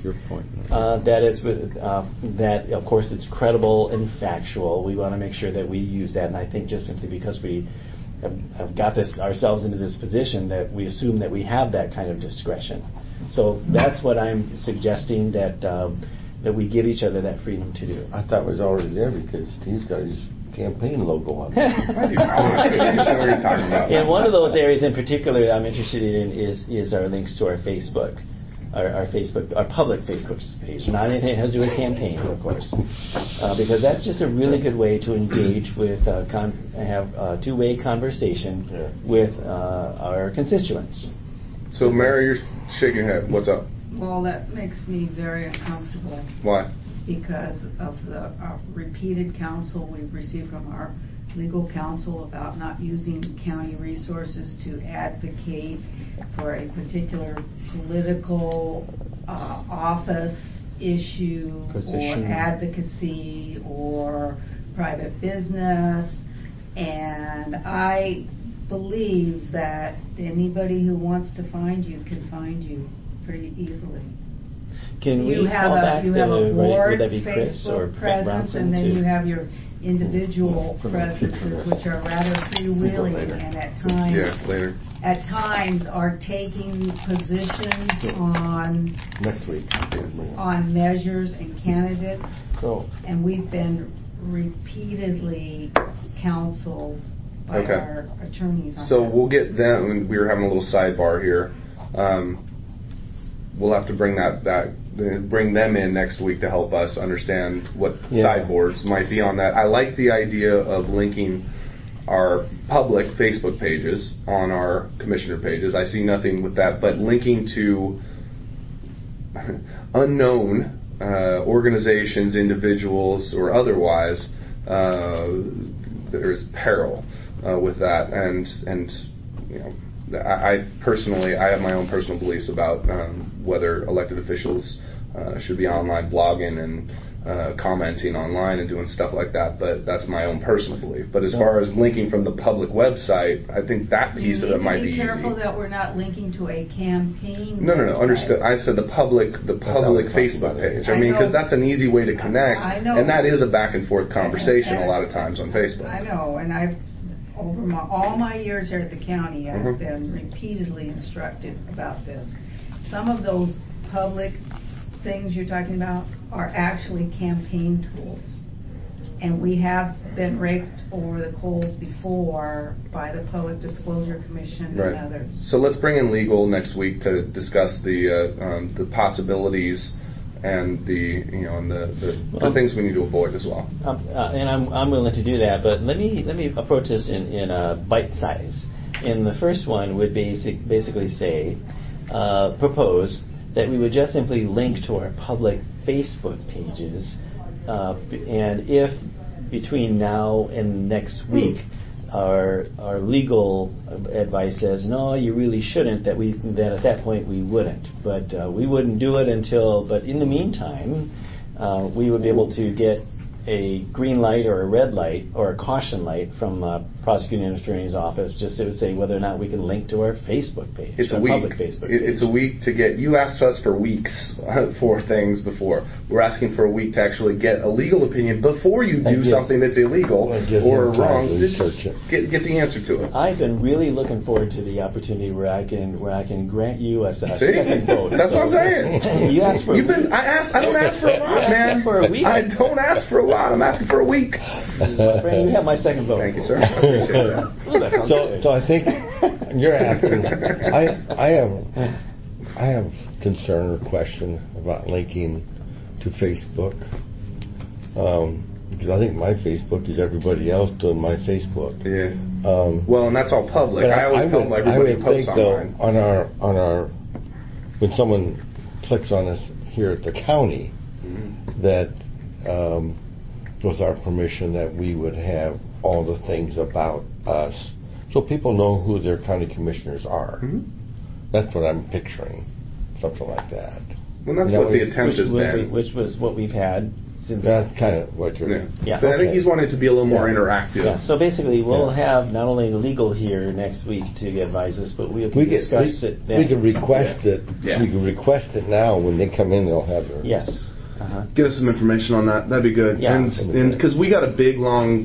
That of course it's credible and factual. We want to make sure that we use that. And I think just simply because we have got ourselves into this position that we assume that we have that kind of discretion. So that's what I'm suggesting that we give each other that freedom to do. I thought it was already there because Steve's got his campaign logo on it. I do not know what you're talking about. And one of those areas in particular I'm interested in is our links to our Facebook. Our public Facebook page, not anything that has to do with campaigns, of course, because that's just a really good way to engage with, have a two-way conversation with our constituents. So, Mary, you're shaking your head. What's up? Well, that makes me very uncomfortable. Why? Because of the repeated counsel we've received from our legal counsel about not using county resources to advocate for a particular political office issue Position. or advocacy or private business. And I believe that anybody who wants to find you can find you pretty easily. Can we call back you have a board would that be Chris or Facebook Brett presence, Bronson and then too? you have your individual presences, which are rather freewheeling and at times are taking positions on Next week. on measures and candidates. Cool. And we've been repeatedly counseled by our attorneys on So that. we'll get them, and we were having a little sidebar here. We'll have to bring bring them in next week to help us understand what sideboards might be on that. I like the idea of linking our public Facebook pages on our commissioner pages. I see nothing with that, but linking to unknown organizations, individuals, or otherwise, there is peril with that, and you know. I personally, I have my own personal beliefs about whether elected officials should be online blogging and commenting online and doing stuff like that, but that's my own personal belief. But as far as linking from the public website, I think that piece of it might be easy. Be careful that we're not linking to a campaign. No, website. understood. I said the public Facebook page. I mean, because that's an easy way to connect, and that is a back and forth conversation a lot of times on Facebook. I know, and I've over all my years here at the county, I've been repeatedly instructed about this. Some of those public things you're talking about are actually campaign tools. And we have been raked over the coals before by the Public Disclosure Commission and others. So let's bring in legal next week to discuss the possibilities and the things we need to avoid as well. And I'm willing to do that, but let me approach this in a bite size. And the first one would basically say, propose that we would just simply link to our public Facebook pages, and if between now and next week our legal advice says no, you really shouldn't, then at that point we wouldn't. But we wouldn't do it until. But in the meantime, we would be able to get a green light or a red light or a caution light from prosecuting attorney's office, just to say whether or not we can link to our Facebook page. It's a week. Public Facebook page. It's a week to get. You asked us for weeks for things before. We're asking for a week to actually get a legal opinion before you do something that's illegal or wrong. Get the answer to it. I've been really looking forward to the opportunity where I can grant you a second vote. That's what I'm saying. You asked for. I don't ask for a lot, man. For a week. I don't ask for a lot. I'm asking for a week. Frank, you have my second vote. Thank you, sir. I appreciate that. So I think you're asking. I have concern or question about linking to Facebook, because I think my Facebook is everybody else doing my Facebook. Yeah. Well, and that's all public. I always tell everybody to post online. On our when someone clicks on us here at the county, that with our permission, that we would have all the things about us, so people know who their county commissioners are. That's what I'm picturing, something like that. Well, that's what the attempt has been. Which was what we've had since. That's kind of what you're. Yeah. But I think he's wanted to be a little more interactive. Yeah. So basically, we'll have not only the legal here next week to advise us, but we can discuss it then. We can request it. Yeah. We can request it now. When they come in, they'll have their. Yes. Give us some information on that. That'd be good. Yeah. And because we got a big long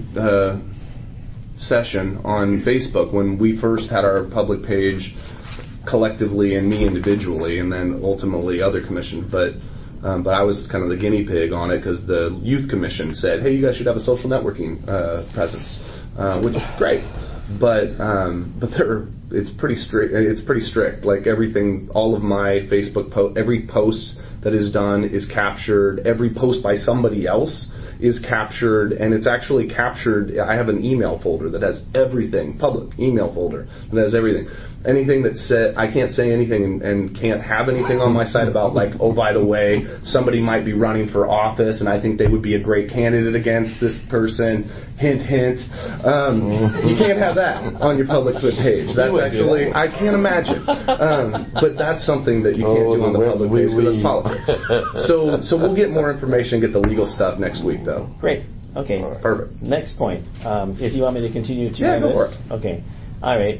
session on Facebook when we first had our public page collectively and me individually, and then ultimately other commissions. But I was kind of the guinea pig on it because the youth commission said, "Hey, you guys should have a social networking presence," which is great. But it's pretty strict. It's pretty strict. Like everything, all of my Facebook every post that is done is captured. Every post by somebody else is captured, and it's actually captured. I have an email folder that has everything, public email folder that has everything. Anything that said, I can't say anything and can't have anything on my site about, like, oh, by the way, somebody might be running for office and I think they would be a great candidate against this person. Hint, hint. You can't have that on your public page. That's actually, I can't imagine. But that's something that you can't do on the public page because it's politics. So we'll get more information, get the legal stuff next week, though. Great. Okay. Perfect. Next point. If you want me to continue through this. Yeah, go for it. Okay. All right.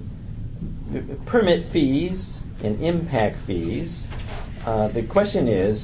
Permit fees and impact fees. The question is,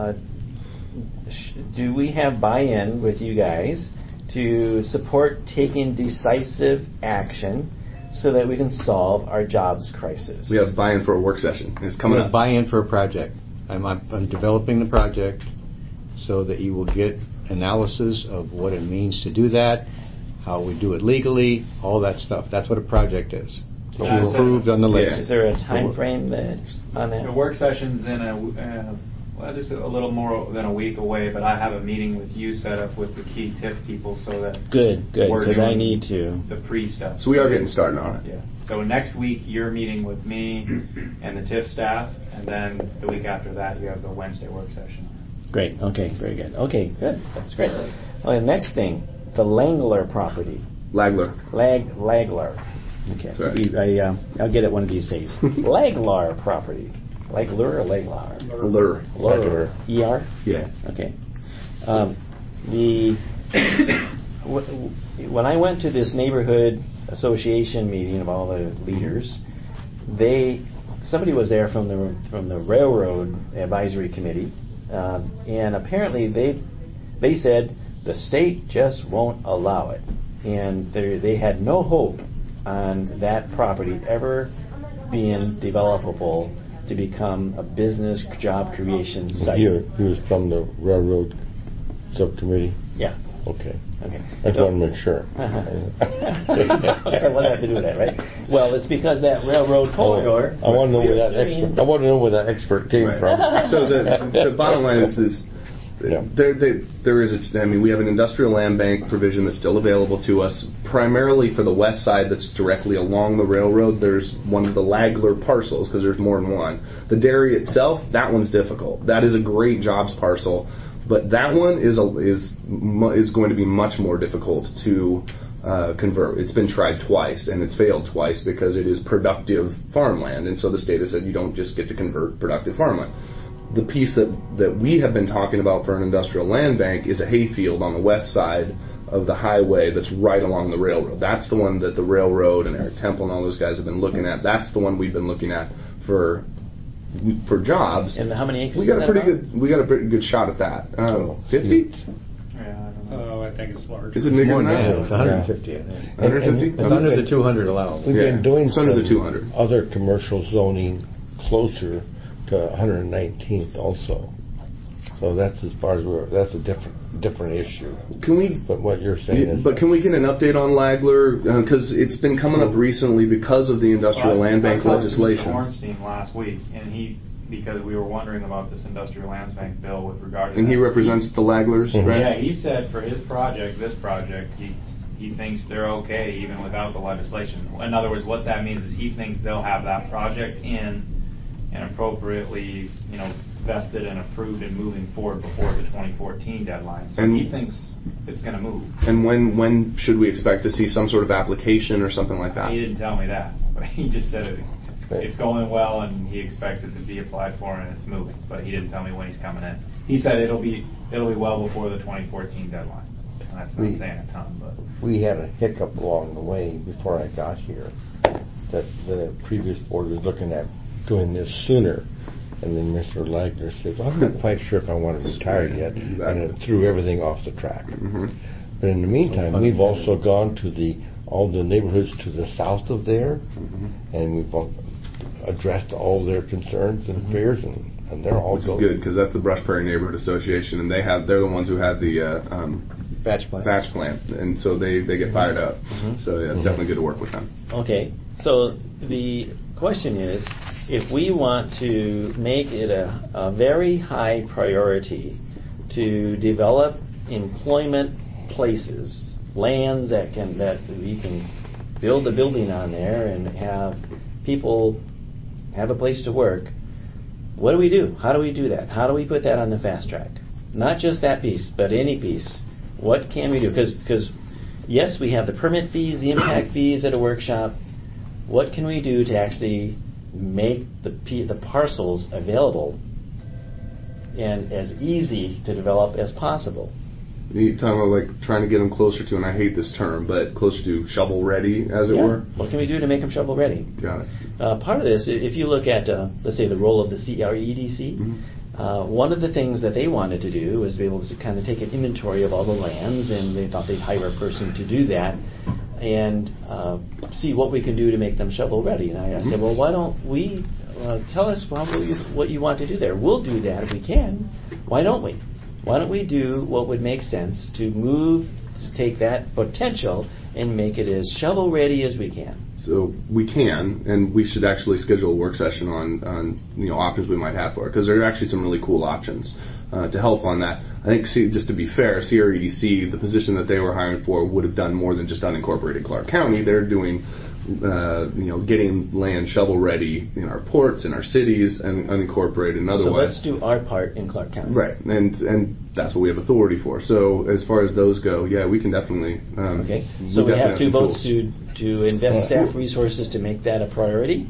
do we have buy-in with you guys to support taking decisive action so that we can solve our jobs crisis? We have buy-in for a work session. It's coming up. Buy-in for a project. I'm developing the project so that you will get analysis of what it means to do that, how we do it legally, all that stuff. That's what a project is. So you approved on the list. Is there a time frame that's on that? The work session's in just a little more than a week away, but I have a meeting with you set up with the key TIF people so that good, because I need to. The pre-stuff. So we are getting started on it. Yeah. So next week you're meeting with me and the TIF staff, and then the week after that you have the Wednesday work session. Great. Okay. Very good. Okay. Good. That's great. Well, the next thing, the Langler property. Lagler. Lagler. Okay. Right. I'll get it one of these days. Laglar property. Lagler or Laglar? Lur. ER? Yeah. Okay. When I went to this neighborhood association meeting of all the leaders, somebody was there from the railroad advisory committee, and apparently they said the state just won't allow it, and they had no hope on that property ever being developable to become a business job creation site. He was from the railroad subcommittee? Yeah. Okay. Okay. I just want to make sure. So what do I have to do with that, right? Well, it's because that railroad corridor. I want to know where that expert came from. So the bottom line is there is we have an industrial land bank provision that's still available to us, primarily for the west side that's directly along the railroad. There's one of the Lagler parcels, because there's more than one. The dairy itself, that one's difficult. That is a great jobs parcel, but that one is going to be much more difficult to convert. It's been tried twice, and it's failed twice because it is productive farmland, and so the state has said you don't just get to convert productive farmland. The piece that we have been talking about for an industrial land bank is a hayfield on the west side of the highway that's right along the railroad. That's the one that the railroad and Eric Temple and all those guys have been looking at. That's the one we've been looking at for jobs. And how many acres? We got a pretty good shot at that. 50? I think it's large. Is it bigger than that? It's 150, I think. 150? It's under the 200 allowable. We've been doing it's under the 200. Other commercial zoning closer to 119th also. So that's as far as that's a different issue. Can we? But what you're saying is. But can we get an update on Lagler? Because it's been coming up recently because of the industrial land bank legislation. I talked to Mr. Ornstein last week, and because we were wondering about this industrial land bank bill with regard to. And he represents the Laglers, right? Yeah, he said for this project, he thinks they're okay even without the legislation. In other words, what that means is he thinks they'll have that project in and appropriately, vested and approved and moving forward before the 2014 deadline. So he thinks it's going to move. And when should we expect to see some sort of application or something like that? He didn't tell me that, but he just said it's going well and he expects it to be applied for and it's moving. But he didn't tell me when he's coming in. He said it'll be well before the 2014 deadline. And that's not saying a ton, but we had a hiccup along the way before I got here that the previous board was looking at doing this sooner. And then Mr. Lagler said, I'm not quite sure if I want to retire yet, and it threw everything off the track. Mm-hmm. But in the meantime, we've also gone to all the neighborhoods to the south of there, and we've addressed all their concerns and fears, and they're all going. Good, because that's the Brush Prairie Neighborhood Association, and they're the ones who had the batch plan, and so they get fired up. So yeah, it's definitely good to work with them. Okay, so the question is, if we want to make it a very high priority to develop employment places, lands that we can build a building on there and have people have a place to work, what do we do? How do we do that? How do we put that on the fast track? Not just that piece, but any piece. What can we do? Because yes, we have the permit fees, the impact fees at a workshop. What can we do to actually make the parcels available and as easy to develop as possible? You're talking about trying to get them closer to, and I hate this term, but closer to shovel ready, as it were? What can we do to make them shovel ready? Got it. Part of this, if you look at, let's say, the role of the CREDC, one of the things that they wanted to do was be able to kind of take an inventory of all the lands, and they thought they'd hire a person to do that and see what we can do to make them shovel ready. And I said, well, why don't we tell us what you want to do there? We'll do that if we can. Why don't we? Why don't we do what would make sense to take that potential and make it as shovel ready as we can? So we can, and we should actually schedule a work session on options we might have for it, because there are actually some really cool options to help on that. I think, just to be fair, CREDC, the position that they were hiring for, would have done more than just unincorporated Clark County. They're doing getting land shovel ready in our ports, in our cities, and unincorporated and otherwise. So let's do our part in Clark County. Right, and that's what we have authority for. So as far as those go, yeah, we can definitely. Okay, so we have two votes to invest staff resources to make that a priority?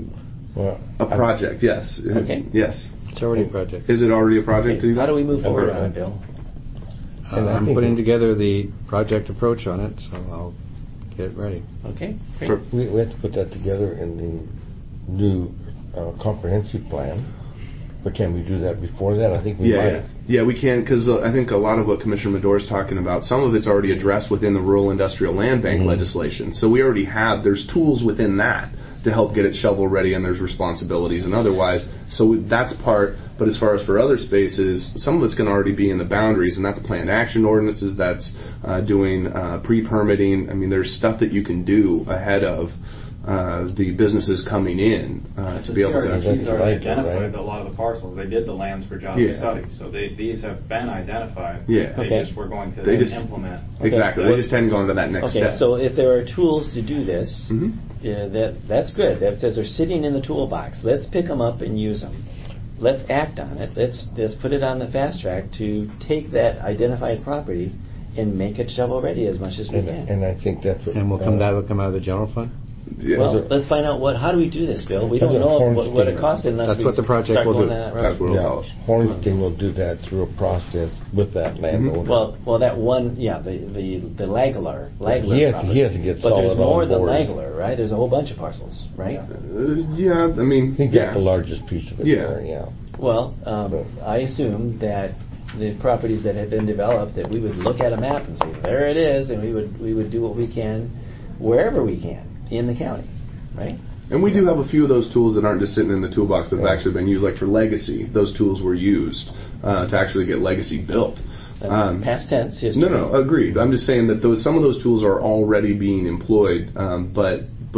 A project, yes. Okay. Yes. It's already a project. Is it already a project to do that? How do we move forward on it, Bill? And I I'm think putting together the project approach on it, so I'll get ready. Okay, great. we have to put that together in the new comprehensive plan. But can we do that before that? I think we might. Yeah, we can, because I think a lot of what Commissioner Medore is talking about, some of it's already addressed within the Rural Industrial Land Bank legislation. So we already have, there's tools within that to help get it shovel ready, and there's responsibilities and otherwise. So that's part, but as far as for other spaces, some of it's going to already be in the boundaries, and that's planned action ordinances, that's doing pre-permitting. I mean, there's stuff that you can do ahead of the businesses coming in to be able to. CRDC's already identified a lot of the parcels. They did the lands for jobs study, so these have been identified. Yeah. They just were going to implement. Exactly. They just hadn't gone to that next step. Okay, so if there are tools to do this, that's good. That says they're sitting in the toolbox. Let's pick them up and use them. Let's act on it. Let's put it on the fast track to take that identified property and make it shovel ready as much as we can. And I think that's what. And will come out of the general fund? Yeah. Well, let's find out how do we do this, Bill? We don't know what it costs unless That's what the project will do. That's what it'll tell us. Hornstein will do that through a process with that landowner. Well, that one, the Lagler he has to get but there's solid more on than board. Lagler, right? There's a whole bunch of parcels, right? Yeah, I mean, He got the largest piece of it there, yeah. Well, I assume that the properties that have been developed, that we would look at a map and say, there it is, and we would do what we can wherever we can in the county, right? And we do have a few of those tools that aren't just sitting in the toolbox that have actually been used. Like for Legacy, those tools were used to actually get Legacy built. That's past tense history. No, agreed. I'm just saying that some of those tools are already being employed, but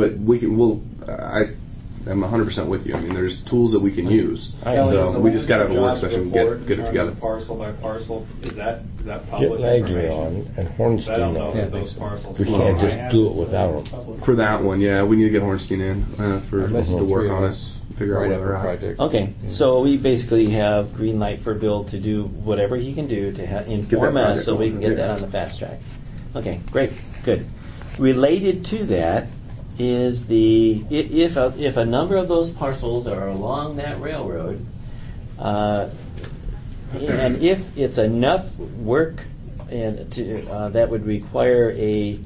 I'm 100% with you. I mean, there's tools that we can use. So we just got to have a work session and get it together. Parcel by parcel, is that Get public Lagler information? on and Hornstein I don't know on. if those parcels. We can't just do it without them. For that one, we need to get Hornstein in to work on it, figure out where they're at. Okay, so we basically have green light for Bill to do whatever he can do to inform us so we can get that on the fast track. Okay, great, good. Related to that is if a number of those parcels are along that railroad, and if it's enough work and that would require a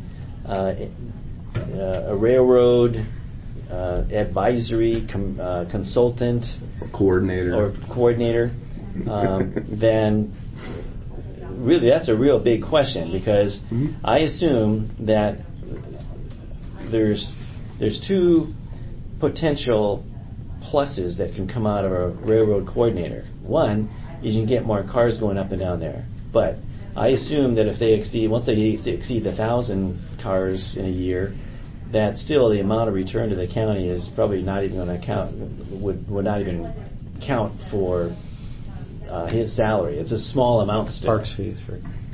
railroad advisory consultant coordinator, then really that's a real big question, because I assume that there's two potential pluses that can come out of a railroad coordinator. One is you can get more cars going up and down there, but I assume that if once they exceed 1,000 cars in a year, that still the amount of return to the county is probably not even going to would not even count for his salary. It's a small amount still. Parks fees for.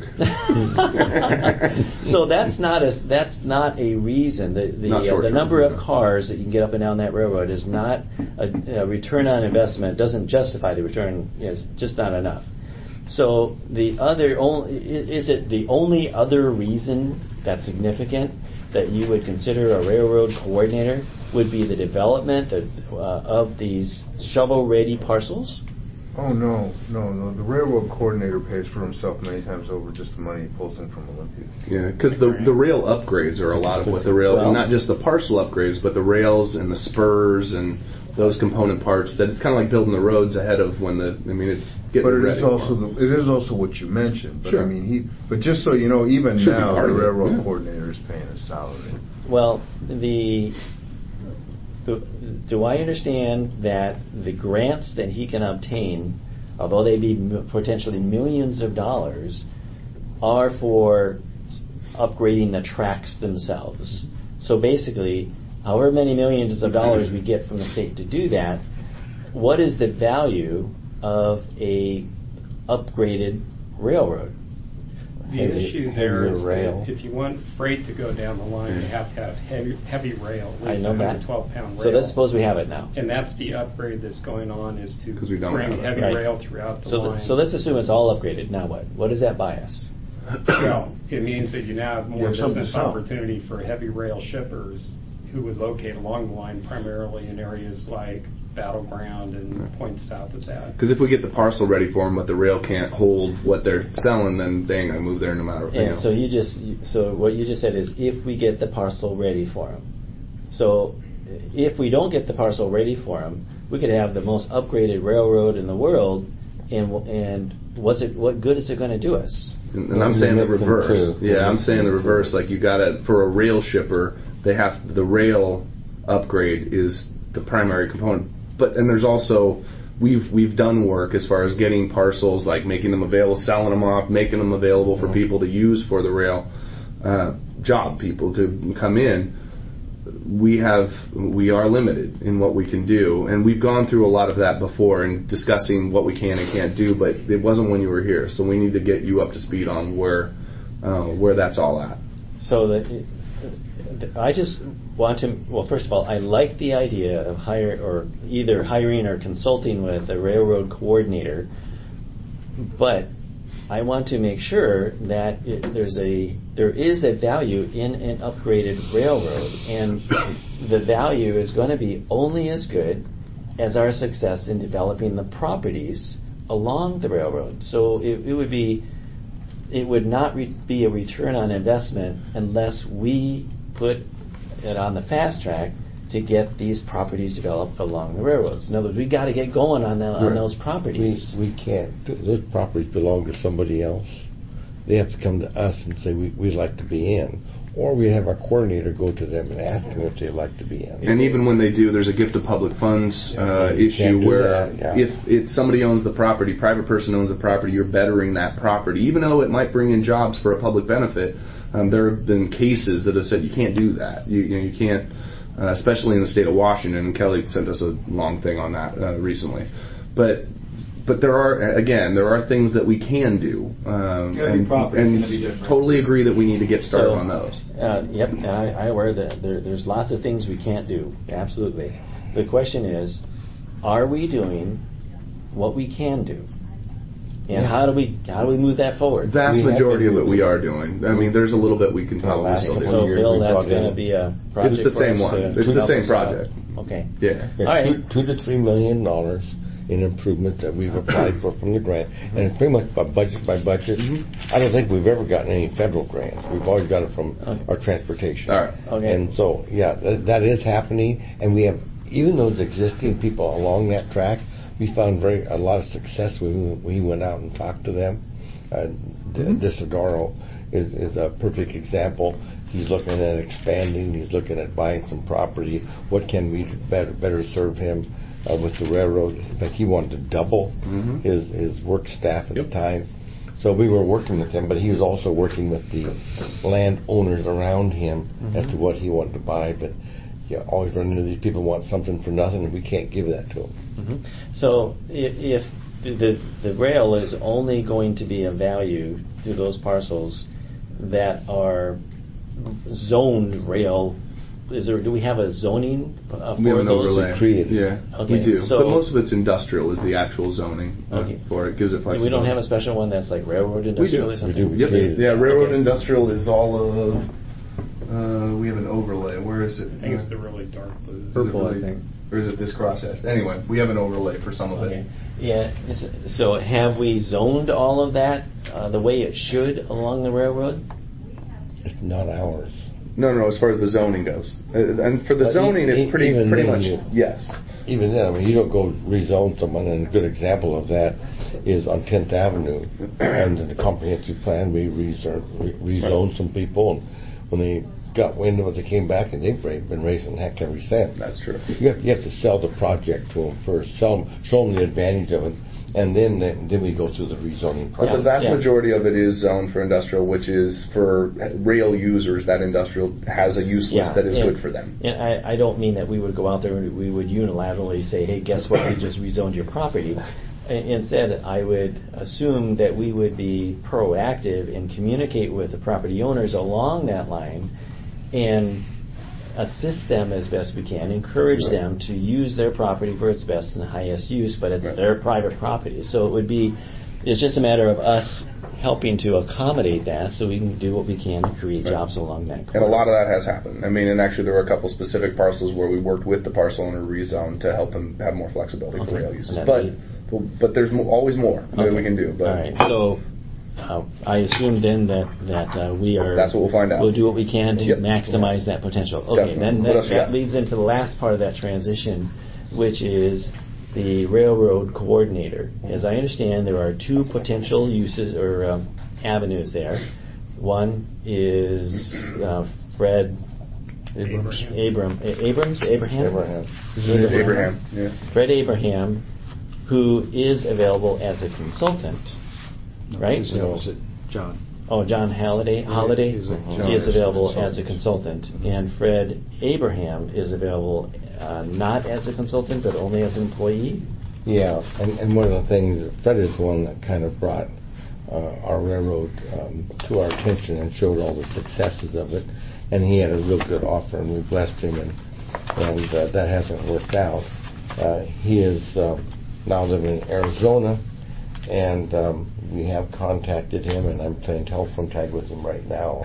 So that's not a reason. The number of cars that you can get up and down that railroad is not a return on investment. Doesn't justify the return. It's just not enough. So is it the only other reason that's significant that you would consider a railroad coordinator would be the development of these shovel-ready parcels? Oh, no. The railroad coordinator pays for himself many times over just the money he pulls in from Olympia. Yeah, because the rail upgrades are a lot of what the rail, not just the parcel upgrades, but the rails and the spurs and those component parts. That it's kind of like building the roads ahead of it's getting ready. But it is also what you mentioned. But sure. I mean, but just so you know, even now the railroad coordinator is paying a salary. Well, do I understand that the grants that he can obtain, although they be potentially millions of dollars, are for upgrading the tracks themselves? So basically, however many millions of dollars we get from the state to do that, what is the value of a upgraded railroad? The issue there is that if you want freight to go down the line, you have to have heavy rail, at least 112-pound rail. So let's suppose we have it now. And that's the upgrade that's going on, is to bring heavy rail throughout the line. So let's assume it's all upgraded. Now what? What does that buy us? Well, it means that you now have more business opportunity for heavy rail shippers who would locate along the line, primarily in areas like battleground and point south of that. Because if we get the parcel ready for them, but the rail can't hold what they're selling, then they ain't gonna move there no matter what. And so what you just said is if we get the parcel ready for them. So if we don't get the parcel ready for them, we could have the most upgraded railroad in the world, and what good is it going to do us? And I'm saying the reverse. Yeah, I'm saying the reverse. Like you got to, for a rail shipper, the rail upgrade is the primary component. And there's also we've done work as far as getting parcels, like making them available, selling them off, making them available for people to use for the rail job people to come in. We are limited in what we can do, and we've gone through a lot of that before in discussing what we can and can't do, but it wasn't when you were here, so we need to get you up to speed on where that's all at. So I just want to, well, first of all, I like the idea of either hiring or consulting with a railroad coordinator, but I want to make sure that there is a value in an upgraded railroad, and the value is going to be only as good as our success in developing the properties along the railroad. So it would not be a return on investment unless we put it on the fast track to get these properties developed along the railroads. In other words, we got to get going on those properties. We can't. Those properties belong to somebody else. They have to come to us and say we'd like to be in, or we have our coordinator go to them and ask them if they'd like to be in. And even when they do, there's a gift of public funds issue where if somebody owns the property, private person owns the property, you're bettering that property, even though it might bring in jobs for a public benefit. There have been cases that have said you can't do that. You can't. Especially in the state of Washington, and Kelly sent us a long thing on that recently. But there are things that we can do, and totally agree that we need to get started on those. Yep, I aware that there's lots of things we can't do. Absolutely. The question is, are we doing what we can do? And how do we move that forward? Vast majority of it we are doing. I mean, there's a little bit we can probably still do. So, Bill, that's going to be a project. It's the same one. It's the same project. Okay. Yeah. All right. $2 to $3 million in improvements that we've applied for from the grant, and it's pretty much by budget. I don't think we've ever gotten any federal grants. We've always got it from our transportation. All right. Okay. And so, that is happening, and we have, even those existing people along that track, we found a lot of success when we went out and talked to them. Desidero is a perfect example. He's looking at expanding. He's looking at buying some property. What can we do better serve him with the railroad? In fact, he wanted to double his work staff at the time. So we were working with him, but he was also working with the landowners around him as to what he wanted to buy. But you always run into these people who want something for nothing, and we can't give that to them. So if the rail is only going to be of value to those parcels that are zoned rail, do we have a zoning for those? We have an overlay. Yeah, okay. We do. So, but most of it's industrial is the actual zoning for it. Gives it flexibility. We don't have a special one that's like railroad industrial or something? We do. Yeah, railroad industrial is all of... we have an overlay. Where is it? I think it's the really dark blue. Purple, I think. Or is it this crosshatch? Anyway, we have an overlay for some of it. Yeah. So have we zoned all of that the way it should along the railroad? It's not ours. No. As far as the zoning goes, and for the zoning, it's pretty much yes. Even then, I mean, you don't go rezone someone, and a good example of that is on 10th Avenue. And in the comprehensive plan, we rezoned some people, and when they got wind of it, they came back, and they've been raising heck every cent. That's true. You have to sell the project to them first, show them the advantage of it, and then we go through the rezoning process. But the vast majority of it is zoned for industrial, which is for rail users. That industrial has a use list that is good for them. And I don't mean that we would go out there and we would unilaterally say, hey, guess what, we just rezoned your property. Instead, I would assume that we would be proactive and communicate with the property owners along that line and assist them as best we can, encourage them to use their property for its best and highest use, but it's their private property. So it's just a matter of us helping to accommodate that so we can do what we can to create jobs along that corridor. And a lot of that has happened. I mean, and actually there were a couple specific parcels where we worked with the parcel owner rezone to help them have more flexibility for rail uses. But there's always more that we can do. But all right. So I assume then that we are. That's what we'll find out. We'll do what we can to maximize that potential. Okay. Definitely. Then that leads into the last part of that transition, which is the railroad coordinator. As I understand, there are two potential uses or avenues there. One is Fred Abraham. Yeah. Fred Abraham, who is available as a consultant, right? No, is it John? Oh, John Halliday. He is available as a consultant, and Fred Abraham is available not as a consultant, but only as an employee. Yeah, and one of the things, Fred is the one that kind of brought our railroad to our attention and showed all the successes of it, and he had a real good offer, and we blessed him, and that hasn't worked out. He is now living in Arizona, and we have contacted him, and I'm playing telephone tag with him right now.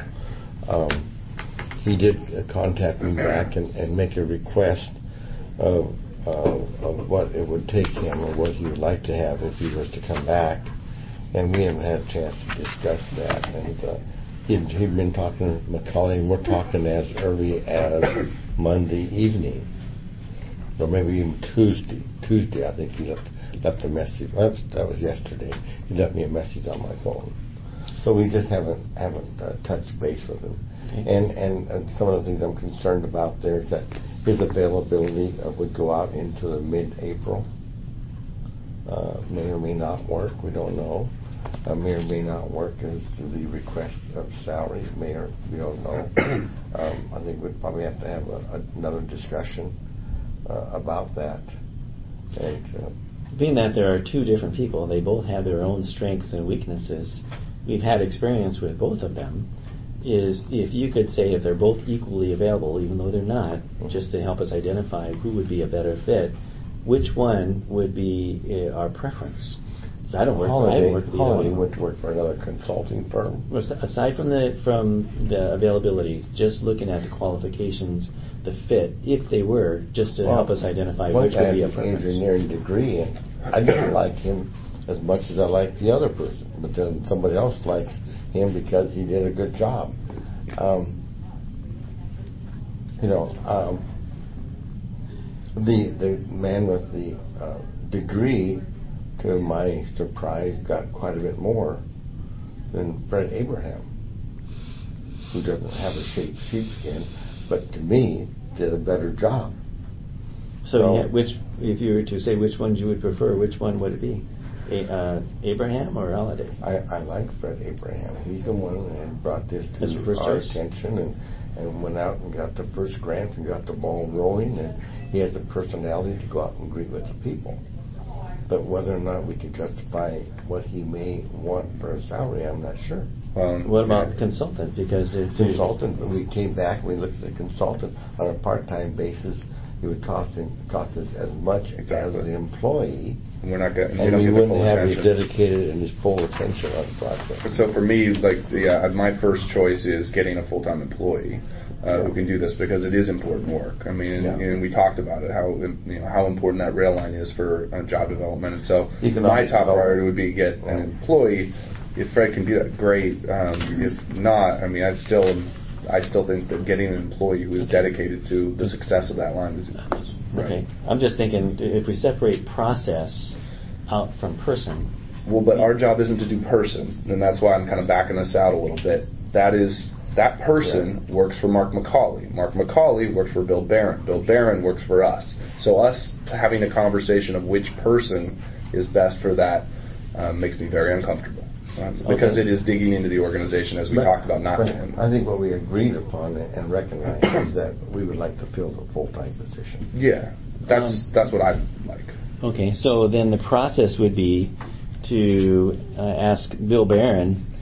He did contact me back and make a request of what it would take him or what he would like to have if he was to come back, and we haven't had a chance to discuss that. And he'd been talking to Macaulay, and we're talking as early as Monday evening, or maybe even Tuesday. I think he left a message. Well, that was yesterday. He left me a message on my phone. So we just haven't touched base with him. Okay. And some of the things I'm concerned about there is that his availability would go out into the mid-April. May or may not work. We don't know. May or may not work as to the request of salary. We don't know. I think we'd probably have to have another discussion about that. And being that there are two different people, they both have their own strengths and weaknesses. We've had experience with both of them. Is if you could say if they're both equally available, even though they're not, just to help us identify who would be a better fit, which one would be our preference? I don't work. Holiday would work for another consulting firm. Aside from the availability, just looking at the qualifications, the fit, if they were, just to help us identify which would be a preference. Engineering degree, and I didn't like him as much as I liked the other person, but then somebody else likes him because he did a good job. The man with the degree, to my surprise, got quite a bit more than Fred Abraham, who doesn't have a shaped sheepskin, but to me did a better job. So if you were to say which ones you would prefer, which one would it be? Abraham or Halliday? I like Fred Abraham. He's the one that brought this to our attention and went out and got the first grants and got the ball rolling, and he has the personality to go out and greet with the people. But whether or not we can justify what he may want for a salary, I'm not sure. What about the consultant? Because we came back and we looked at the consultant on a part-time basis. It would cost us as much as the employee. And we're not getting. And we wouldn't have his dedicated and his full attention on the project. So for me, my first choice is getting a full-time employee who can do this, because it is important work. I mean, and we talked about it, how important that rail line is for job development. And so my top priority would be to get an employee. If Fred can do that, great. If not, I mean, I still think that getting an employee who is dedicated to the success of that line is right. Okay. I'm just thinking, if we separate process out from person. Well, but our job isn't to do person, and that's why I'm kind of backing us out a little bit. That person works for Mark Macaulay. Mark Macaulay works for Bill Barron. Bill Barron works for us. So us having a conversation of which person is best for that makes me very uncomfortable. Because it is digging into the organization, as we talked about. I think what we agreed upon and recognized is that we would like to fill the full-time position. Yeah, that's what I'd like. Okay, so then the process would be to ask Bill Barron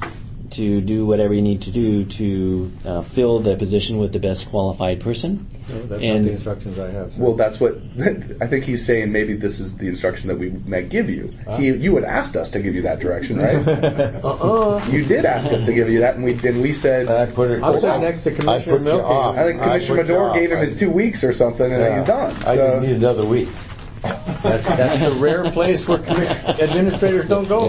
to do whatever you need to do to fill the position with the best qualified person. No, that's not the instructions I have. Sir. Well, that's what I think he's saying. Maybe this is the instruction that we might give you. You had asked us to give you that direction, right? You did ask us to give you that, and we said. I'll sit next to Commissioner Milky. I think Commissioner Madore gave him his 2 weeks or something, and he's done. I just need another week. That's a rare place where administrators don't go.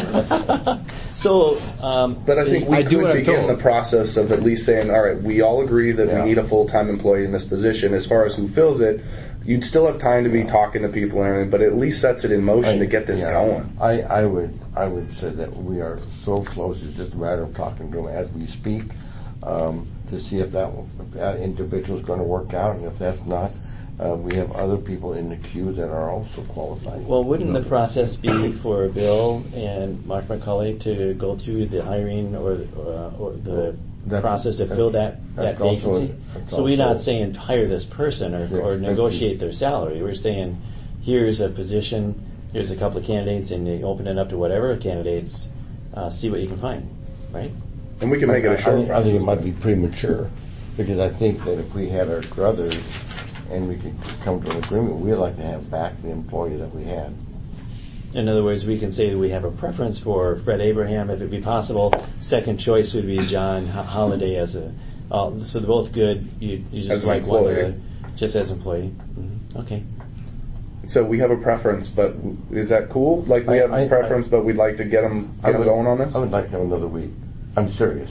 So, but I think we could begin the process of at least saying, all right, we all agree that we need a full-time employee in this position. As far as who fills it, you'd still have time to be talking to people and everything, but it at least sets it in motion to get this going. I would say that we are so close. It's just a matter of talking to them as we speak to see if that individual is going to work out, and if that's not. We have other people in the queue that are also qualified. Well, wouldn't the process be for Bill and Mark McCulley to go through the hiring or the process to fill that vacancy? So we're not saying hire this person or negotiate their salary. We're saying here's a position, here's a couple of candidates, and you open it up to whatever candidates, see what you can find, right? And we can make it a short process. I think it might be premature, because I think that if we had our druthers and we could come to an agreement, we'd like to have back the employee that we had. In other words, we can say that we have a preference for Fred Abraham, if it be possible. Second choice would be John Holliday as so they're both good. You just as like one just as employee. Mm-hmm. Okay. So we have a preference, but is that cool? Like we have a preference, but we'd like to get them going on this? I would like to have another week. I'm serious.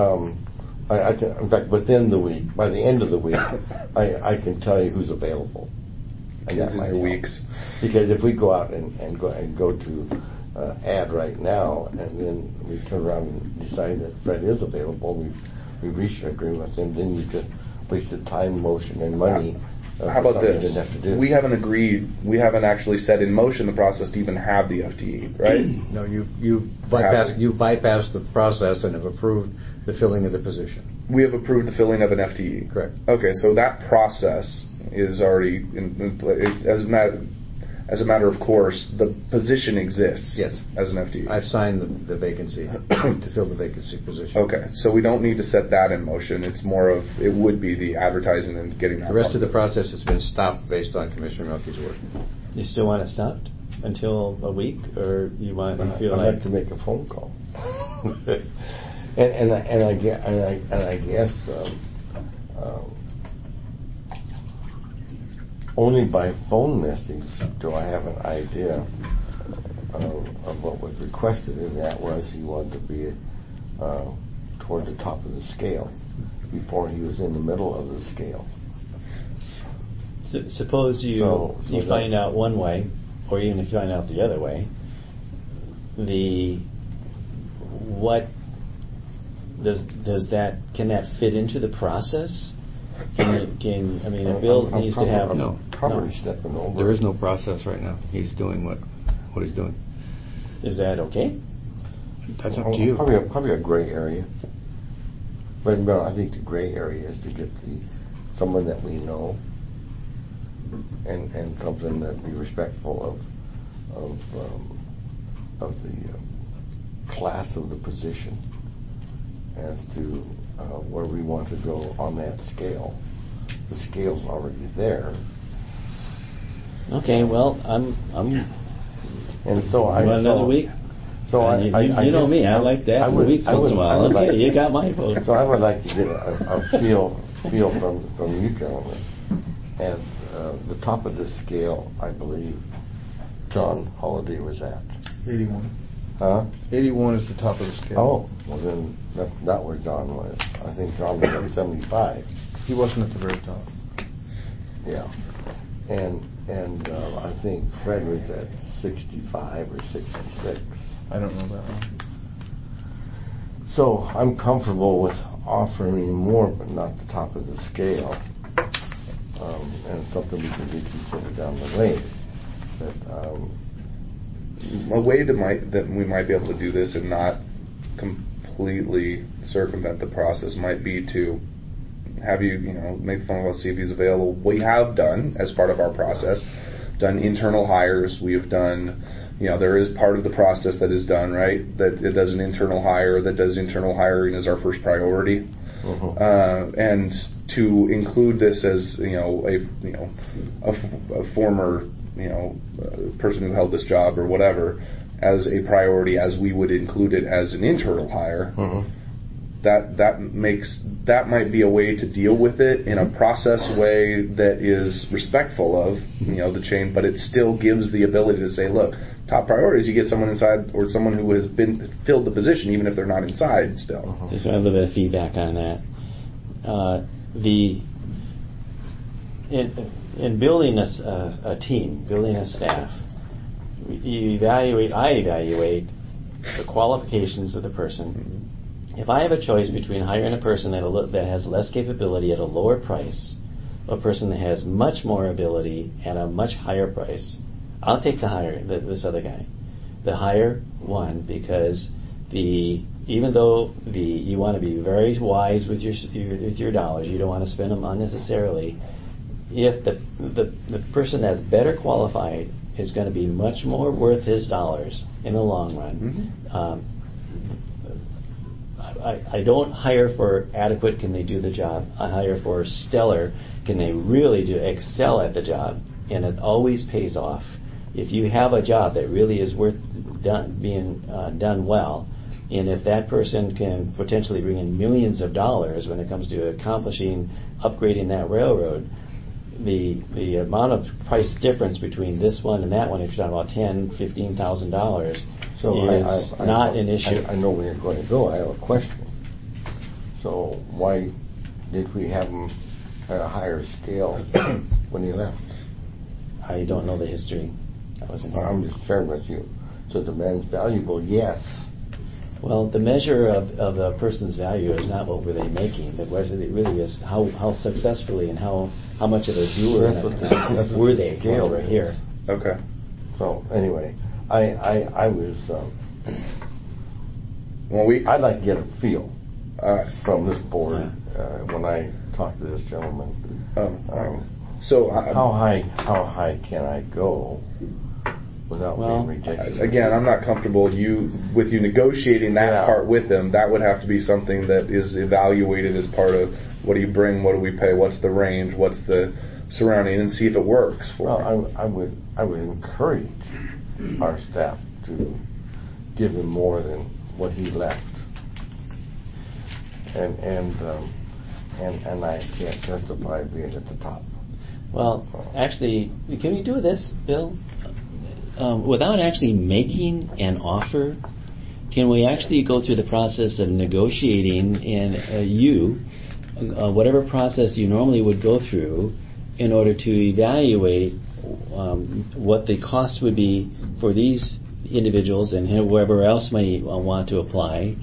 In fact, within the week, by the end of the week, I can tell you who's available. Weeks. Because if we go out and go to ad right now, and then we turn around and decide that Fred is available, we've reached an agreement with him, then you just wasted time, motion, and money. How about this? We haven't actually set in motion the process to even have the FTE, right? No, you bypassed the process and have approved the filling of the position. We have approved the filling of an FTE. Correct. Okay, so that process is already as a matter of course, the position exists. Yes. As an FTE. I've signed the vacancy to fill the vacancy position. Okay, so we don't need to set that in motion. It's more of it would be the advertising and getting that. The rest of the process has been stopped based on Commissioner Milky's work. You still want it stopped until a week, or you want? I'd like to make a phone call. and I guess. Only by phone message do I have an idea of what was requested, and that was he wanted to be toward the top of the scale before he was in the middle of the scale. So, suppose you find out one way, or even if you find out the other way, can that fit into the process? A bill needs to have stepping over. There is no process right now. He's doing what he's doing. Is that okay? That's up to you. Probably a gray area. But no, I think the gray area is to get someone that we know and something that be respectful of the class of the position as to where we want to go on that scale. The scale's already there. Okay, well, I'm. And so I. Another week. So you know me. I like that. Weeks once in a while. Okay, you got my vote. So I would like to get a feel from you gentlemen as the top of the scale. I believe John Holliday was at 81. Huh? 81 is the top of the scale. Oh, well then that's not where John was. I think John was at 75. He wasn't at the very top. Yeah, and I think Fred was at 65 or 66. I don't know that one. So I'm comfortable with offering more, but not the top of the scale, and it's something we can reconsider down the way. But a way that we might be able to do this and not completely circumvent the process might be to have you make the phone call, see if he's available. We have done, as part of our process, done internal hires. We have done there is part of the process that is done, right? That it does an internal hire, that does internal hiring as our first priority. And to include this as a former person who held this job or whatever as a priority, as we would include it as an internal hire, that might be a way to deal with it in a process way that is respectful of the chain, but it still gives the ability to say, look, top priority is you get someone inside or someone who has been filled the position, even if they're not inside still. Just a little bit of feedback on that. In building a team, building a staff, I evaluate the qualifications of the person. If I have a choice between hiring a person that has less capability at a lower price, or a person that has much more ability at a much higher price, I'll take this other guy. The higher one, because even though you want to be very wise with your dollars, you don't want to spend them unnecessarily. If the person that's better qualified is going to be much more worth his dollars in the long run. I don't hire for adequate, can they do the job? I hire for stellar, can they really excel at the job? And it always pays off. If you have a job that really is worth being done well, and if that person can potentially bring in millions of dollars when it comes to upgrading that railroad, the amount of price difference between this one and that one, if you're talking about $10,000-$15,000, is not an issue. I know where you're going to go. I have a question. So why did we have him at a higher scale when he left? I don't know the history. I'm just sharing with you. So the man's valuable, yes. Well, the measure of a person's value is not what were they making, but what it really is how successfully and how much of a doer were they when they were here. Okay. So anyway, I was. I'd like to get a feel from this board when I talk to this gentleman. So how high can I go without being rejected? Again, I'm not comfortable with you negotiating that part with them. That would have to be something that is evaluated as part of what do you bring, what do we pay, what's the range, what's the surrounding, and see if it works for me. I would encourage our staff to give him more than what he left, and I can't justify being at the top. Well, actually, can we do this, Bill? Without actually making an offer, can we actually go through the process of negotiating whatever process you normally would go through in order to evaluate what the cost would be for these individuals and whoever else may want to apply,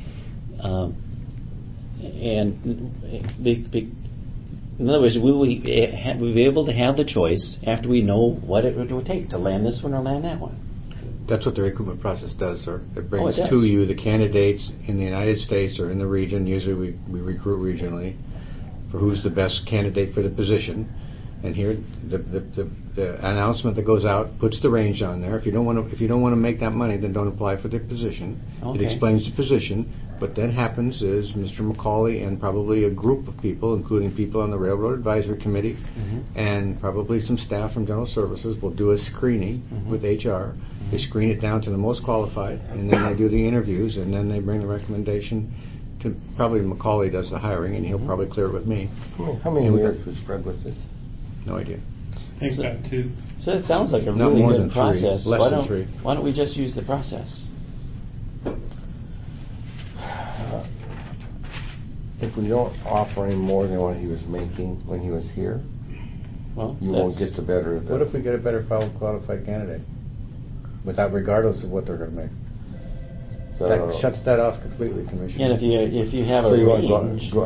in other words, will we be able to have the choice after we know what it would take to land this one or land that one? That's what the recruitment process does, sir. It brings to you the candidates in the United States or in the region. Usually we recruit regionally for who's the best candidate for the position. And here, the announcement that goes out puts the range on there. If you don't want to make that money, then don't apply for the position. Okay. It explains the position. What then happens is Mr. McCauley and probably a group of people, including people on the Railroad Advisory Committee, and probably some staff from General Services, will do a screening with HR. They screen it down to the most qualified, and then they do the interviews, and then they bring the recommendation to probably McCauley does the hiring, and he'll probably clear it with me. How many years was spread with this? No idea. I think about 2. So it sounds like a really good process. Less than 3. Why don't we just use the process? If we don't offer him more than what he was making when he was here, you won't get the better of it. What if we get a better qualified candidate, regardless of what they're going to make? So that shuts that off completely, Commissioner. And if you have a range, go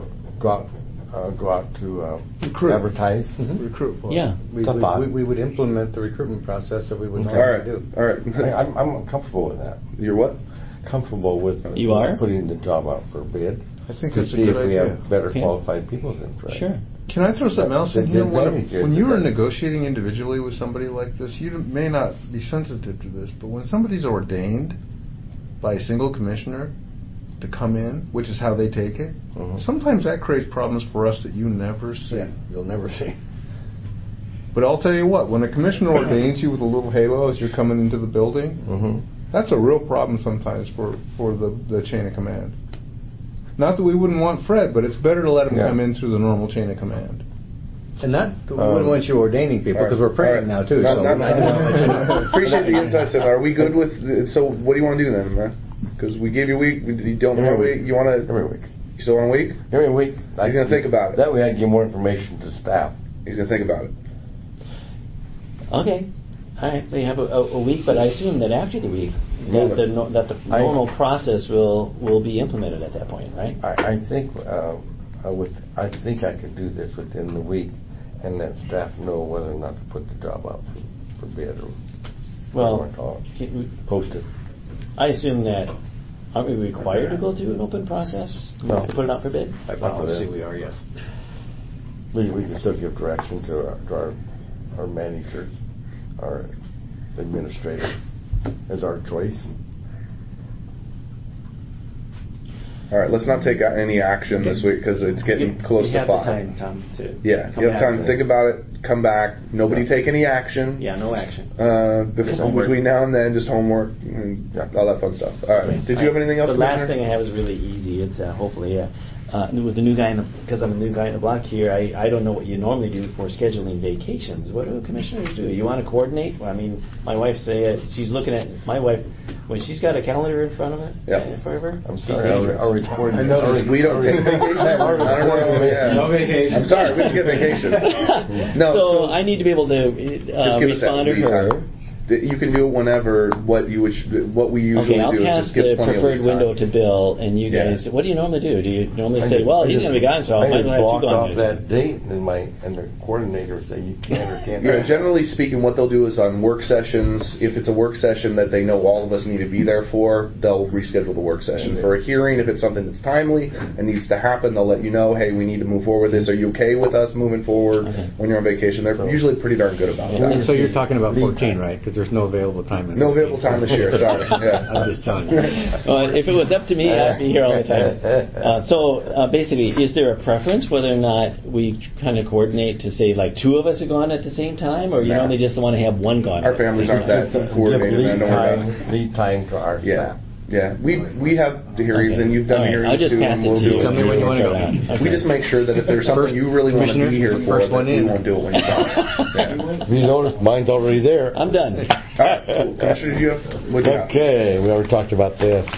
out to advertise, recruit. Yeah, we would implement the recruitment process that we would normally do. All right. I'm comfortable with that. You're what? Comfortable with you are putting the job out for bid. I think to that's a see good if we idea. have better qualified people than Fred. Sure. Can I throw something else in The here? advantage is When you are that- negotiating individually with somebody like this, you may not be sensitive to this, but when somebody's ordained by a single commissioner to come in, which is how they take it, sometimes that creates problems for us that you never see. Yeah, you'll never see. But I'll tell you what, when a commissioner ordains you with a little halo as you're coming into the building, that's a real problem sometimes for the chain of command. Not that we wouldn't want Fred, but it's better to let him come in through the normal chain of command. And that, we wouldn't want you ordaining people, because we're praying now, too. Appreciate the insights. Are we good with, so what do you want to do then, man? Because we gave you a week, you don't want a week, you want to... Every week. You still want a week? Every week. He's going to think about it. That way I can give more information to staff. He's going to think about it. Okay. All right. We have a week, but I assume that after the week, that the normal process will be implemented at that point, right? I think I think I could do this within the week and let staff know whether or not to put the job out for bid or post it. I assume that, aren't we required to go through an open process to put it out for bid? By policy, we are, yes. We can still give direction to our managers, our administrator, as our choice. All right, let's not take any action this week because it's getting close to 5. You have the time, Tom, to you have time to think about it, come back. Nobody take any action. Yeah, no action. Between now and then, just homework and all that fun stuff. All right. Did you have anything else? The last thing I have is really easy. It's hopefully with the new guy because I'm a new guy in the block here. I don't know what you normally do for scheduling vacations. What do commissioners do? You want to coordinate? I mean, my wife she's looking at my wife when she's got a calendar in front of her. In front of her. I'm sorry. I know we don't take vacations. No vacation. I'm sorry, we don't get vacations. No. So I need to be able to respond to her. You can do it whenever. What we usually do is just give plenty of preferred window to Bill, and you guys. What do you normally do? Do you normally say, "Well, he's going to be gone, so I might have two off that date," and the coordinator say you can or can't. Generally speaking, what they'll do is on work sessions. If it's a work session that they know all of us need to be there for, they'll reschedule the work session. For a hearing, if it's something that's timely and needs to happen, they'll let you know, "Hey, we need to move forward with this. Are you okay with us moving forward?" When you're on vacation, they're usually pretty darn good about that. So you're talking about 14, right? Because there's no available time. No available time this year. Sorry. Yeah. I'm just telling you. If it was up to me, I'd be here all the time. So basically, is there a preference whether or not we kind of coordinate to say like 2 of us are gone at the same time, or you only just want to have 1 gone? Our families aren't that coordinated. Lead time to our staff. Yeah, we have the hearings, and you've done the hearings I'll just too. pass it to you. Tell me when you want to go. Okay. We just make sure that if there's something you really want to be here for, that we won't do it when you're gone. You notice mine's already there. I'm done. All right, cool. Commissioner, what do you have? Okay, we already talked about this.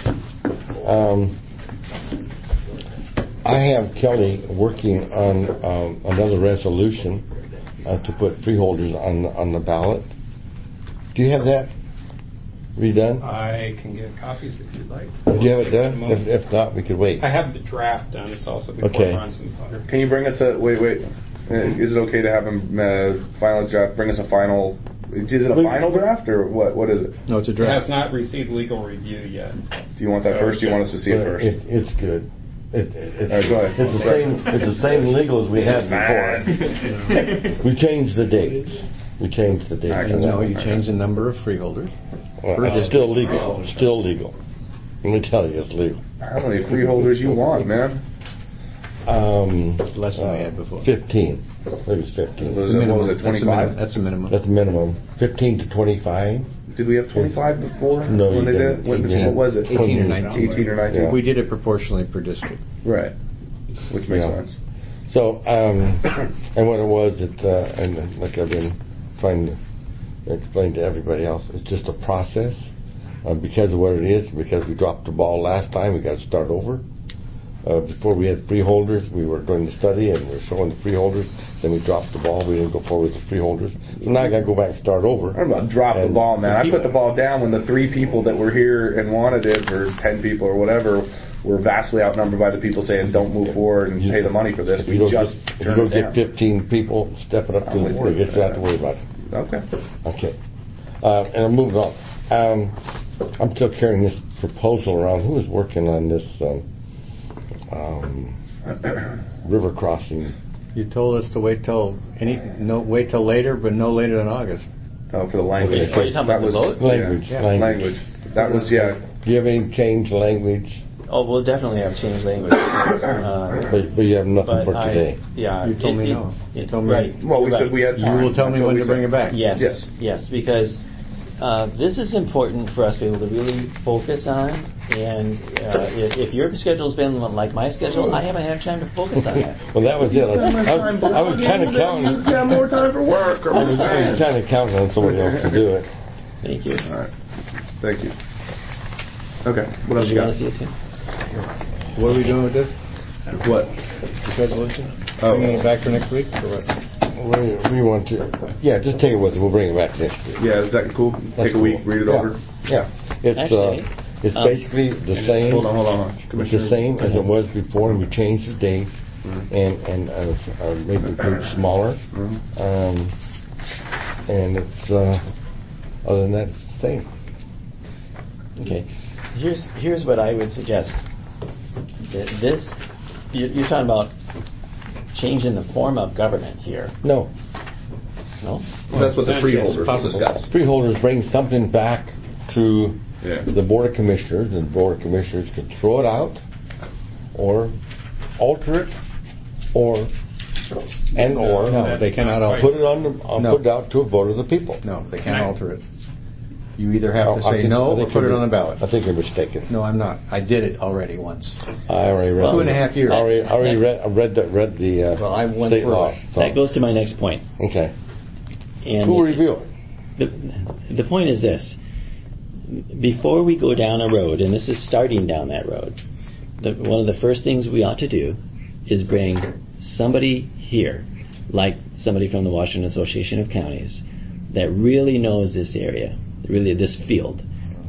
I have Kelly working on another resolution to put freeholders on the ballot. Do you have that redone? I can get copies if you'd like. Do you have it done? If not, we could wait. I have the draft done. It's also before Ron's in butter. Can you bring us wait? Is it okay to have him final draft? Bring us a final. Is it a final draft or what? What is it? No, it's a draft. It has not received legal review yet. Do you want that first? Do you want us to see it first? It's good. Go ahead. It's the same legal as we had before. We changed the dates. No, you changed the number of freeholders. Well, it's still legal. Still legal. Let me tell you, it's legal. How many freeholders you want, man? Less than I had before. 15. I think it was 15. What was it, 25? That's the minimum. That's the minimum. 15 to 25. Did we have 25 before? No, when they did? What was it? 18 or 19. 18 or 19. Yeah. We did it proportionally per district. Right. Which makes sense. So, and what it was, and like I've been trying to explain to everybody else, it's just a process. Because of what it is, because we dropped the ball last time, we got to start over. Before we had freeholders, we were doing the study and we were showing the freeholders. Then we dropped the ball. We didn't go forward with the freeholders. So now I got to go back and start over. I'm about to drop the ball, man. I put the ball down when the 3 people that were here and wanted it, or 10 people or whatever, were vastly outnumbered by the people saying don't move forward and pay the money for this. We just turned it down. If you go get 15 people stepping up to the board, you don't have to worry about it. Okay. And I'm moving on. I'm still carrying this proposal around. Who is working on this river crossing. You told us to wait till later, but no later than August. Oh, for the language. Are you talking about the vote? Language. Yeah. Language. That was, yeah. Do you have any change language? Oh, we'll definitely have changed language. But you have nothing for today. Yeah. You told me no. You told me. Right. Well, we said we had time. You will tell me when to bring it back. Yes, because this is important for us to be able to really focus on. And if your schedule's been like my schedule, I haven't had time to focus on that. Well, that was it. I was kind of counting. You have more time for work. I was kind of counting on somebody else to do it. Thank you. All right. Thank you. Okay. What else you got? want to see it too? What are we doing with this? What? The resolution? Oh. Bringing it back for next week or what? We want to. Yeah, just take it with us. We'll bring it back next week. Yeah, is that cool? Take a week, read it over. Yeah. It's basically the same. Hold on. It's the same as it was before, and we changed the date and made the group smaller. And it's other than that, it's the same. Okay. Here's what I would suggest. This you're talking about changing the form of government here. No. That's what the freeholders discussed. Freeholders bring something back to the Board of Commissioners, and the Board of Commissioners can throw it out, or alter it, or no, they cannot alter put it put it out to a vote of the people. No, they can't alter it. You either have to say no or put it on the ballot. I think you're mistaken. No, I'm not. I did it already once. I already read 2.5 years. I already read the well, I went state law. So. That goes to my next point. Okay. And who will review it? The point is this. Before we go down a road, and this is starting down that road, one of the first things we ought to do is bring somebody here, like somebody from the Washington Association of Counties, that really knows this area, really this field,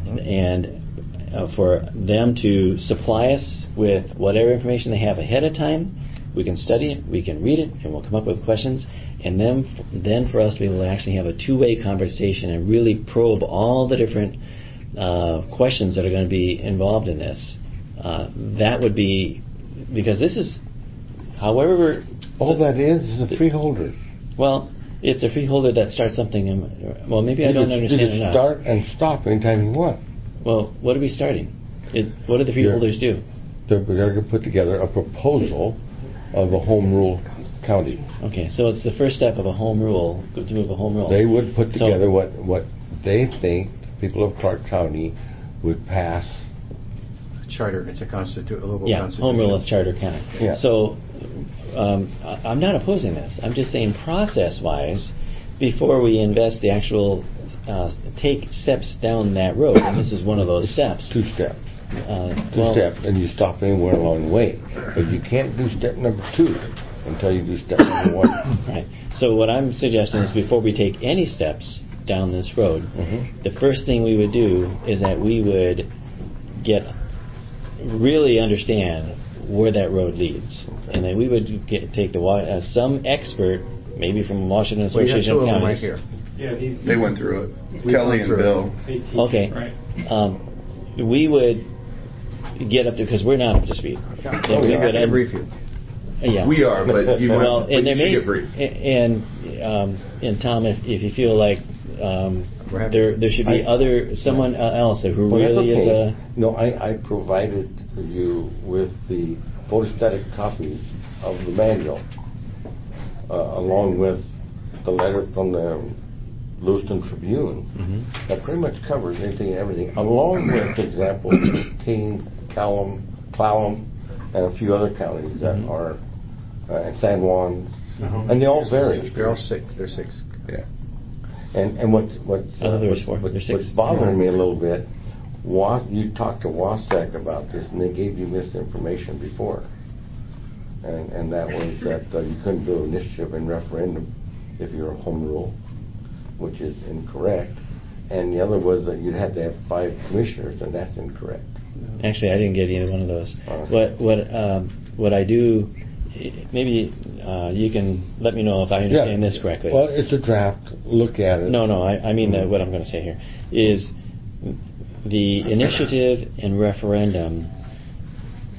and for them to supply us with whatever information they have ahead of time. We can study it, we can read it, and we'll come up with questions. And then for us to be able to actually have a two-way conversation and really probe all the different questions that are going to be involved in this. That would be, because this is, however... All that is a freeholder. Well, it's a freeholder that starts something, well, maybe I don't understand enough. You can start and stop anytime you want. Well, what are we starting? What do the freeholders do? They're going to put together a proposal of a home rule county. Okay, so it's the first step of a home rule, to move a home rule. They would put together what they think the people of Clark County would pass. Charter, it's a local constitution. Home rule of Charter County. Yeah. So I'm not opposing this. I'm just saying process-wise, before we invest the actual, take steps down that road, and this is one of those steps. Two steps. Two steps, and you stop anywhere along the way. But you can't do step number 2 until you do step number 1. Right. So what I'm suggesting is before we take any steps down this road, the first thing we would do is that we would really understand where that road leads, and then we would take some expert, maybe from Washington Association of Counties. Right here. Yeah, they went through it. Kelly and Bill. Okay. Right. We would get up to, because we're not up to speed. We would brief you. Yeah. We are, but you well, and there may get briefed. And Tom, if you feel like there should be someone else who really is a... No, I provided you with the photostatic copy of the manual, along with the letter from the Lewiston Tribune. That pretty much covers anything and everything, along with examples of King, Clallam, and a few other counties that are San Juan, and they all vary. They're all 6. They're 6. Yeah. And what's bothering me a little bit, you talked to WASAC about this, and they gave you misinformation before, and that was that you couldn't do initiative and referendum if you're a home rule, which is incorrect, and the other was that you had to have 5 commissioners, and that's incorrect. Actually, I didn't get either one of those. What I do, maybe you can let me know if I understand this correctly. Well, it's a draft. Look at it. No, I mean what I'm going to say here is the initiative and referendum.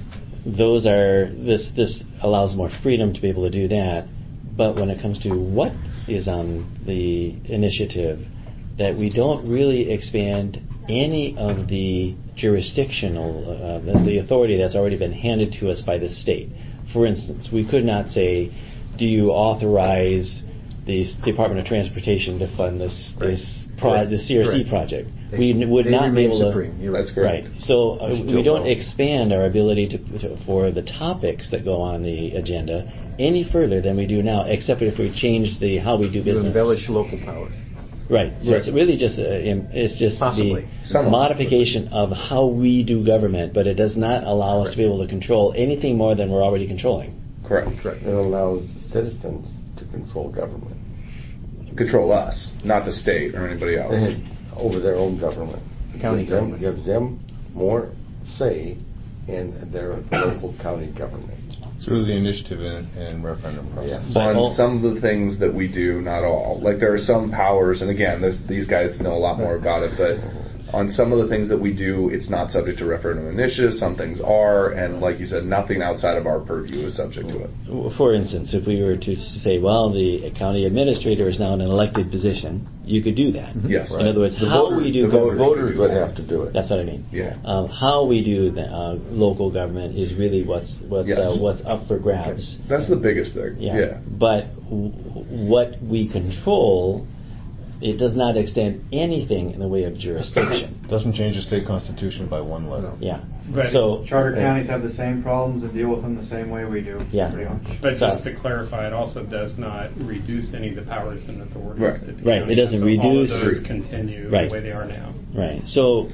this allows more freedom to be able to do that. But when it comes to what is on the initiative, that we don't really expand any of the jurisdictional, the authority that's already been handed to us by the state. For instance, we could not say, do you authorize the Department of Transportation to fund the CRC project? We would not be able to. Supreme. That's correct. Right. So we don't expand our ability for the topics that go on the agenda any further than we do now, except if we change how we do business. You embellish local powers. Right. So it's really just possibly the modification of how we do government, but it does not allow us to be able to control anything more than we're already controlling. Correct. It allows citizens to control government. Control us, not the state or anybody else. Over their own government. County government. Gives them more say in their local county government. Through the initiative and referendum process. Yes. On some of the things that we do, not all. Like there are some powers, and again, these guys know a lot more about it, but on some of the things that we do, it's not subject to referendum initiative. Some things are, and like you said, nothing outside of our purview is subject to it. For instance, if we were to say, well, the county administrator is now in an elected position, you could do that. Yes. In other words, the voters would have to do it. That's what I mean. Yeah. How we do the local government is really what's up for grabs. That's the biggest thing. Yeah. But what we control, it does not extend anything in the way of jurisdiction. Doesn't change the state constitution by one letter. No. Yeah. But so charter counties have the same problems and deal with them the same way we do. Yeah. Pretty much. But just to clarify, it also does not reduce any of the powers and authorities. Right. That the Right. It doesn't reduce. All of those continue right. the way they are now. Right. So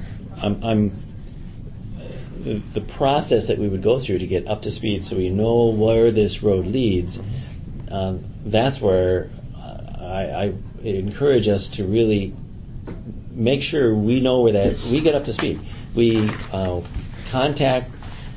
the process that we would go through to get up to speed, so we know where this road leads. That's where I encourage us to really make sure we know where we get up to speed. We contact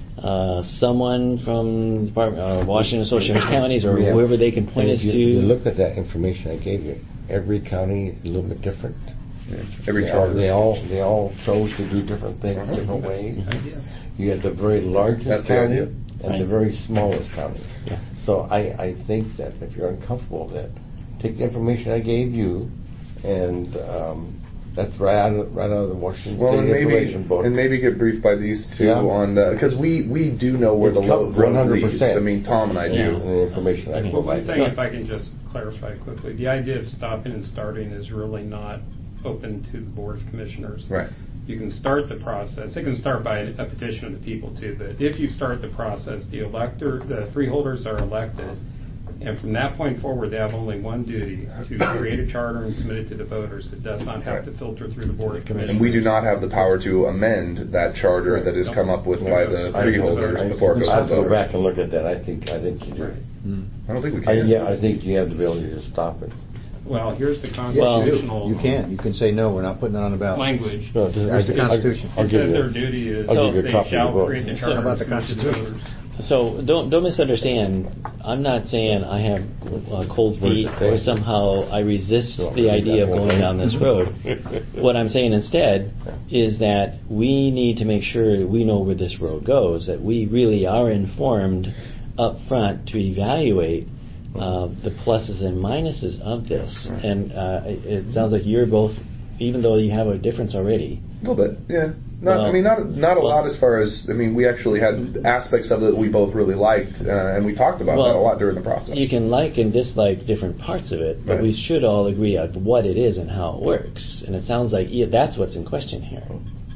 someone from the Department, Washington Association of Counties, or whoever they can point us to. You look at that information I gave you. Every county is a little bit different. Yeah. Every charter. They all chose to do different things, different ways. You have the very largest county and the very smallest county. Yeah. So I think that if you're uncomfortable with that, take the information I gave you, and that's right out of the Washington State Information Book. And maybe get briefed by these two on because we do know where the road leads. I mean, Tom and I do. The information I provide. One thing, if I can just clarify quickly, the idea of stopping and starting is really not open to the Board of Commissioners. Right. You can start the process. It can start by a petition of the people too. But if you start the process, the freeholders are elected. And from that point forward, they have only one duty, to create a charter and submit it to the voters. It does not have to filter through the Board of Commissioners. And we do not have the power to amend that charter that is come up with by the freeholders before it goes to the voters. I have to go back and look at that. I think you do. I don't think we can. I think you have the ability to stop it. Well, here's the constitutional. You can. You can say, no, we're not putting it on the ballot. Language. No, there's the Constitution. It says their duty is they shall create the charter. How about the Constitution? So don't misunderstand. I'm not saying I have cold feet or somehow I resist the idea of going down this road. What I'm saying instead is that we need to make sure we know where this road goes, that we really are informed up front to evaluate the pluses and minuses of this. And it sounds like you're both, even though you have a difference already. A little bit, yeah. Not a lot as far as, we actually had aspects of it that we both really liked, and we talked about that a lot during the process. You can like and dislike different parts of it, but we should all agree on what it is and how it works. And it sounds like that's what's in question here.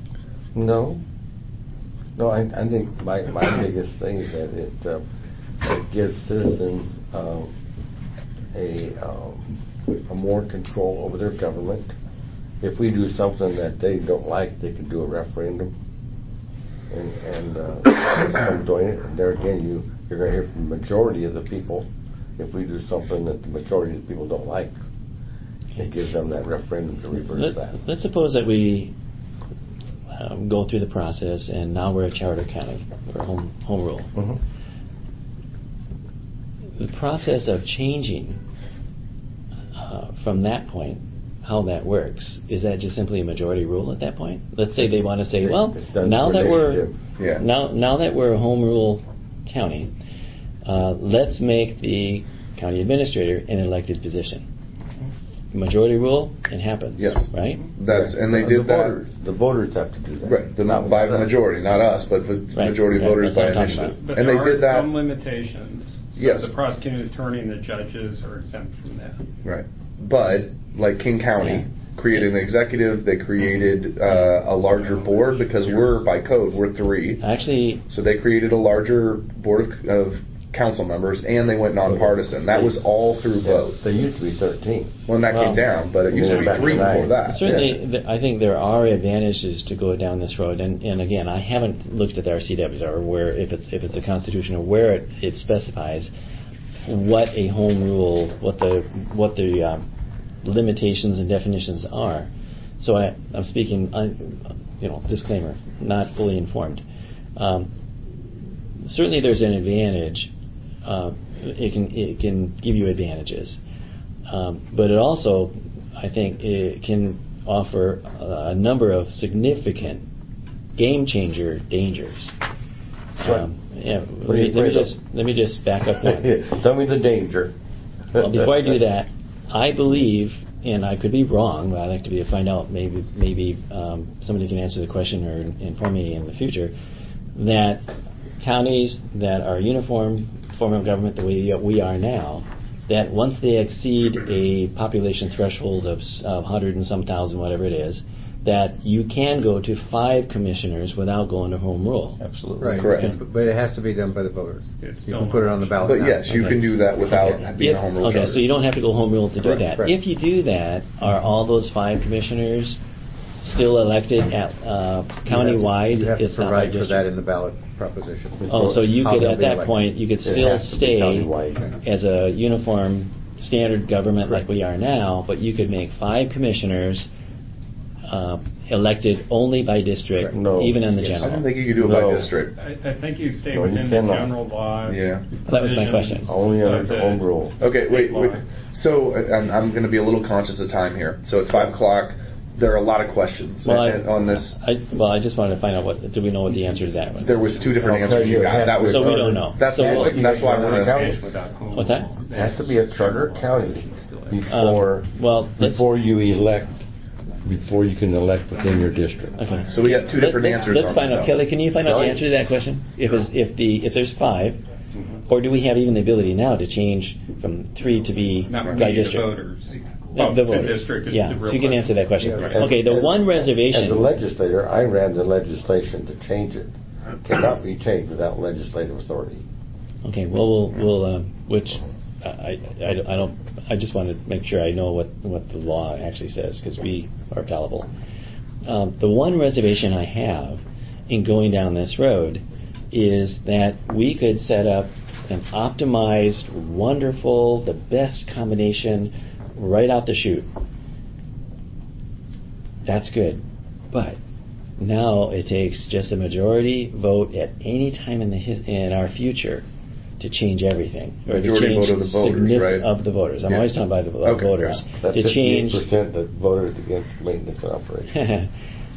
No, I think my biggest thing is that it gives citizens a more control over their government. If we do something that they don't like, they can do a referendum and start doing it. And there again, you're going to hear from the majority of the people. If we do something that the majority of the people don't like, it gives them that referendum to reverse that. Let's suppose that we go through the process, and now we're a charter county, we're home rule. Mm-hmm. The process of changing from that point, how that works, is that just simply a majority rule at that point? Let's say they want to say, well, now that we're a home rule county. Let's make the county administrator an elected position. Majority rule, it happens. Yes. Right? And they did that. The voters have to do that. Right. By the majority, not us, but the majority of voters by initiative. But and there they did are that. some limitations. So Yes. the prosecuting attorney and the judges are exempt from that. Right. But, like King County created an executive, they created a larger board because by code, we're 3. Actually. So they created a larger board of council members, and they went nonpartisan. That was all through vote. They used to be 13. When that came down, but it used to be 3 before that. Certainly, I think there are advantages to go down this road. And again, I haven't looked at the RCWs or where, if it's a constitution or where it specifies what a home rule, what the limitations and definitions are. So I'm speaking, disclaimer, not fully informed. Certainly, there's an advantage. It can give you advantages, but it also, I think, it can offer a number of significant game changer dangers. Let me just back up one. Tell me the danger. Well, before I do that, I believe, and I could be wrong, but I'd like to find out. Maybe somebody can answer the question or inform me in the future that counties that are uniform form of government the way we are now, that once they exceed a population threshold of 100 and some thousand, whatever it is, that you can go to 5 commissioners without going to home rule. Absolutely. Right. Correct. But it has to be done by the voters. You can put it on the ballot. But yes, you can do that without being a home rule charter. So you don't have to go home rule to do that. Correct. If you do that, are all those 5 commissioners still elected at countywide? You have to provide for that in the ballot proposition. So you could, at that point, you could still stay as a uniform standard government like we are now, but you could make 5 commissioners elected only by district, even in the general. I don't think you could do it by district. I think you stay within the general law. Yeah. That was my question. Only under home rule. Okay, wait. So I'm going to be a little conscious of time here. So it's 5 o'clock. There are a lot of questions on this. I just wanted to find out do we know what the answer to that was? There was 2 different answers you got. So we don't know. That's why I wanted to. What's that? It has to be a charter county before you elect. Before you can elect within your district. Okay. So we got 2 different answers. Let's find out. Kelly, can you find out the answer to that question? If there's 5, or do we have even the ability now to change from 3 to be by district? The voters. The voters. District is so you can answer that question. Yeah. Okay. The one reservation. As a legislator, I ran the legislation to change it. It cannot be changed without legislative authority. Okay. Well, we'll which. I just want to make sure I know what the law actually says, because we are fallible. The one reservation I have in going down this road is that we could set up an optimized, wonderful, the best combination right out the chute. That's good. But now it takes just a majority vote at any time in our future to change everything, or to change vote of the voters, right? Of the voters. I'm always talking about the voters. That's to change 58% that voted against maintenance and operation.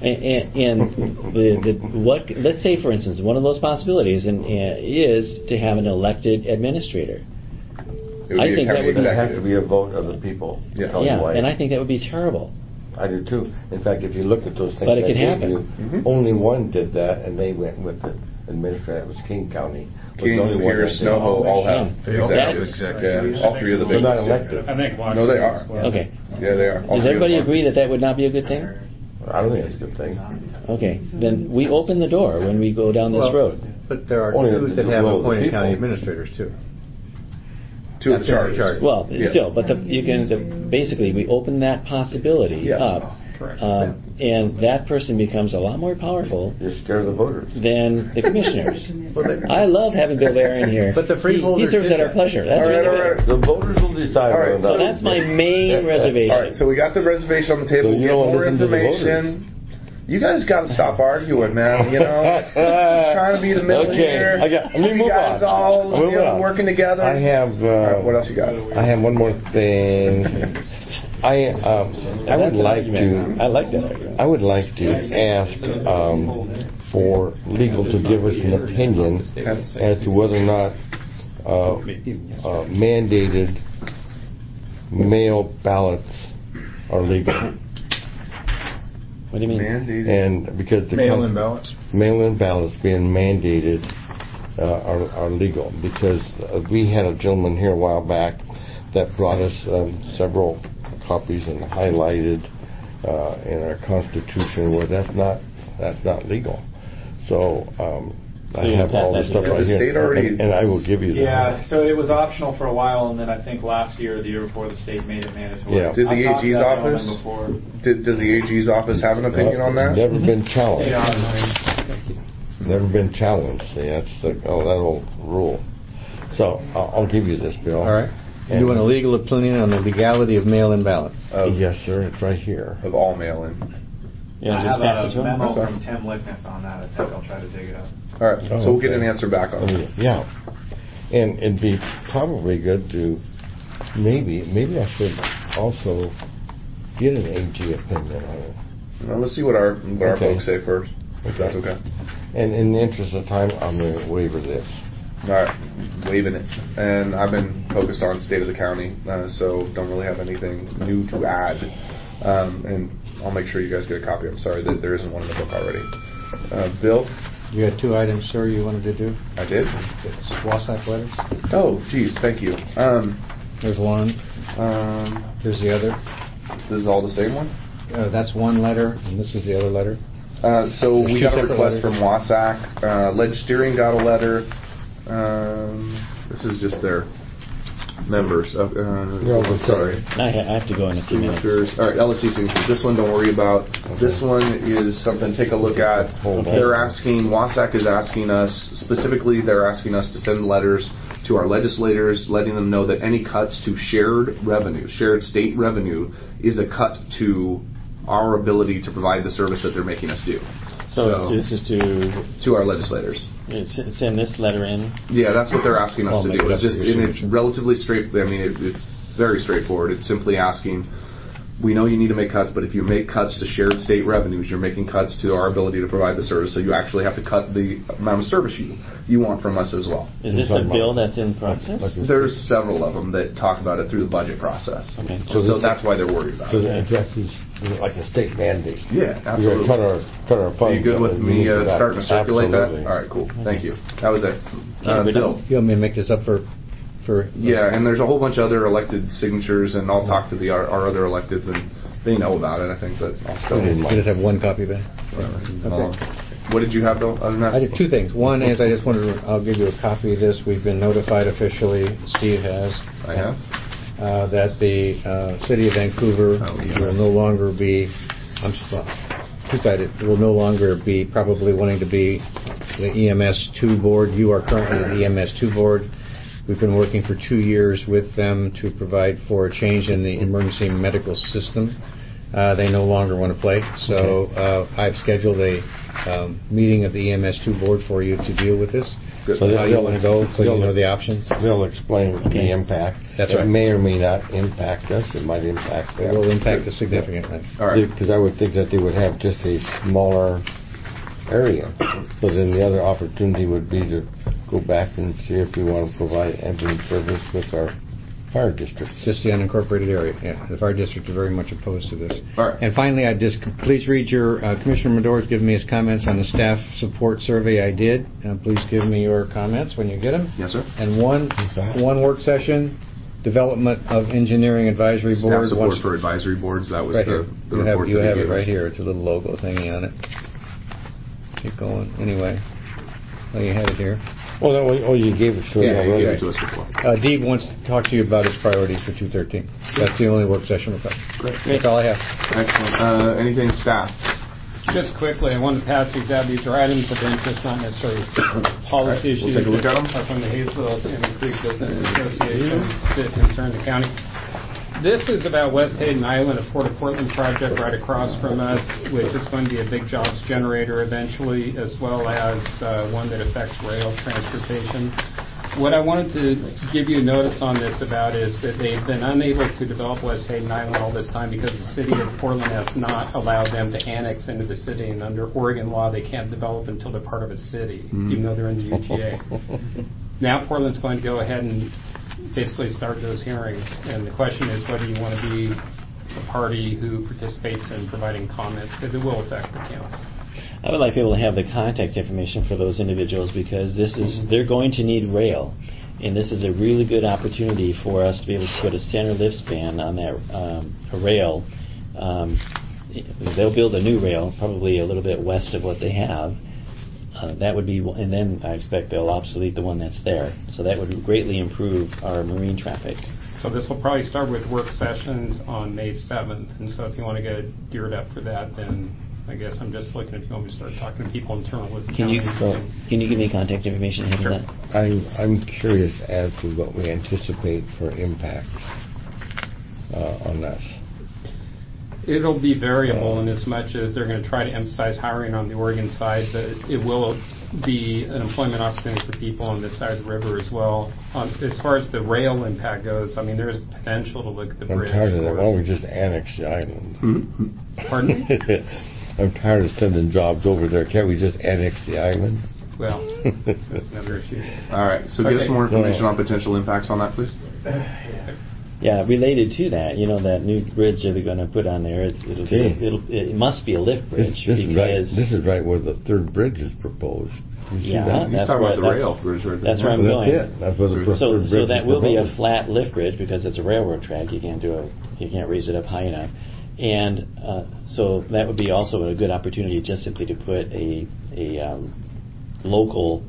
and let's say, for instance, one of those possibilities is to have an elected administrator. I think that would have to be a vote of the people. Yeah, and I think that would be terrible. I do too. In fact, if you look at those things, but it can happen. Only one did that, and they went with the administrator. That was King County. King, Pierce, Snohomish, all have executives. Yeah, all 3 of the big. They're not elected. I think no, they are. Well. Okay. Yeah, they are. Does everybody agree that would not be a good thing? I don't think it's a good thing. Okay, then we open the door when we go down this road. But there are 2 that have appointed county administrators too. 2 of the charters. Well, still, but basically we open that possibility up. Correct. And that person becomes a lot more powerful. You're scared of the voters. Than the commissioners. I love having Bill Barron here. But the freeholders he serves at our pleasure. That's all right. The voters will decide. All right, so that's my main reservation. All right, so we got the reservation on the table. So we get more information. You guys got to stop arguing, man. Trying to be the middle here. Let me move on. All working together. I have. What else you got? I have one more thing. I would like to. I like that argument. I would like to ask for legal to give us an opinion as to whether or not mandated mail ballots are legal. What do you mean? Mandated. And because the Mail-in ballots. Mail-in ballots being mandated are legal, because we had a gentleman here a while back that brought us several copies and highlighted in our Constitution where that's not legal. So I have all this stuff right here, and I will give you that. Yeah, so it was optional for a while, and then I think last year or the year before, the state made it mandatory. Yeah. Did the AG's office? Does the AG's office have an opinion on that? Never been challenged. Yeah. Never been challenged. See, that's that old rule. So I'll give you this, Bill. All right. You want a legal opinion on the legality of mail-in ballots? Yes, sir. It's right here. Of all mail-in. Yeah, I have a memo from Tim Lickness on that. I think I'll try to dig it up. All right, so we'll get an answer back on it. Yeah, and it'd be probably good to maybe I should also get an AG opinion on it. Well, let's see what our folks say first. If that's okay. And in the interest of time, I'm going to waiver this. All right, waiving it. And I've been focused on state of the county, so don't really have anything new to add. And I'll make sure you guys get a copy. I'm sorry that there isn't one in the book already. Bill? You had 2 items, sir, you wanted to do? I did. Wasatch letters? Oh, geez, thank you. There's one. Here's the other. This is all the same one? That's one letter, and this is the other letter. So we got a request from WASAC. Ledge Steering got a letter. This is just their members. Sorry. I have to go in a few minutes. All right, LSC signatures. This one, don't worry about. This one is something to take a look at. They're asking, WASAC is asking us, specifically they're asking us to send letters to our legislators, letting them know that any cuts to shared state revenue, is a cut to our ability to provide the service that they're making us do. So this is to our legislators. Send this letter in. Yeah, that's what they're asking us to do. It's just, and it's relatively straight. I mean, it's very straightforward. It's simply asking, we know you need to make cuts, but if you make cuts to shared state revenues, you're making cuts to our ability to provide the service. So you actually have to cut the amount of service you want from us as well. Is this a bill that's in process? There's several of them that talk about it through the budget process. Okay. So that's why they're worried about it. So it addresses like a state mandate. Yeah, absolutely. We're going to cut our funds. Are you good with me starting to circulate Absolutely. that? All right, cool. Thank you. That was it. Bill. You want me to make this up for Yeah, and there's a whole bunch of other elected signatures, and I'll talk to our other electeds, and they know about it. I think that I'll still. You just have one copy then. Okay. What did you have, Bill? Other than that, I did 2 things. One is I just wanted to. I'll give you a copy of this. We've been notified officially. Steve has. I have. That the city of Vancouver will no longer be. I'm two-sided. Will no longer be probably wanting to be the EMS2 board. You are currently the EMS2 board. We've been working for 2 years with them to provide for a change in the emergency medical system. They no longer want to play, so I've scheduled a meeting of the EMS2 board for you to deal with this. Good. So how you want to go, so you know the options. They'll explain the impact. That's right. It may or may not impact us. It might impact them. It will impact us significantly. All right. Because I would think that they would have just a smaller area. So then the other opportunity would be to go back and see if we want to provide ambulance service with our fire district. Just the unincorporated area. Yeah, the fire district are very much opposed to this. All right. And finally, please read your Commissioner Medor's given me his comments on the staff support survey I did. Please give me your comments when you get them. Yes, sir. And one work session, development of engineering advisory board. Staff support for advisory boards. That was right the report. You have it right here. It's a little logo thingy on it. Keep going. Anyway, well, you had it here. Well, no, you gave it to Yeah, us. you gave it to us before. Dee wants to talk to you about his priorities for 213. That's the only work session request. Great. That's all I have. Excellent. Anything staff? Just quickly, I want to pass these out. These are items of interest, not necessarily policy issues. We'll take a look at them. Are from the Hayesville and Creek Business Association that concern the county. This is about West Hayden Island, a Port of Portland project right across from us, which is going to be a big jobs generator eventually, as well as one that affects rail transportation. What I wanted to give you notice on this about is that they've been unable to develop West Hayden Island all this time because the city of Portland has not allowed them to annex into the city, and under Oregon law they can't develop until they're part of a city, even though they're in the UGA. Now Portland's going to go ahead and basically start those hearings, and the question is whether you want to be a party who participates in providing comments, because it will affect the county. I would like people to have the contact information for those individuals, because they're going to need rail, and this is a really good opportunity for us to be able to put a center lift span on that rail. They'll build a new rail, probably a little bit west of what they have. That would be, and then I expect they'll obsolete the one that's there. So that would greatly improve our marine traffic. So this will probably start with work sessions on May 7th, and so if you want to get geared up for that, then I guess I'm just looking if you want me to start talking to people internal with the Can you give me contact information ahead of that? I'm curious as to what we anticipate for impacts on us. It'll be variable in as much as they're going to try to emphasize hiring on the Oregon side, but it will be an employment opportunity for people on this side of the river as well. As far as the rail impact goes, I mean, there's potential to look at the bridge. I'm tired of that. Why don't we just annex the island? Pardon me? I'm tired of sending jobs over there. Can't we just annex the island? Well, that's another issue. All right, so give us more information on potential impacts on that, please. Yeah, related to that, that new bridge that they're going to put on there, it must be a lift bridge. This is right where the third bridge is proposed. Yeah, he's talking about the rail bridge right there. That's where I'm going. That's where the preferred bridge so that is will be a proposed. flat lift bridge because it's a railroad track. You can't raise it up high enough, and so that would be also a good opportunity just simply to put a local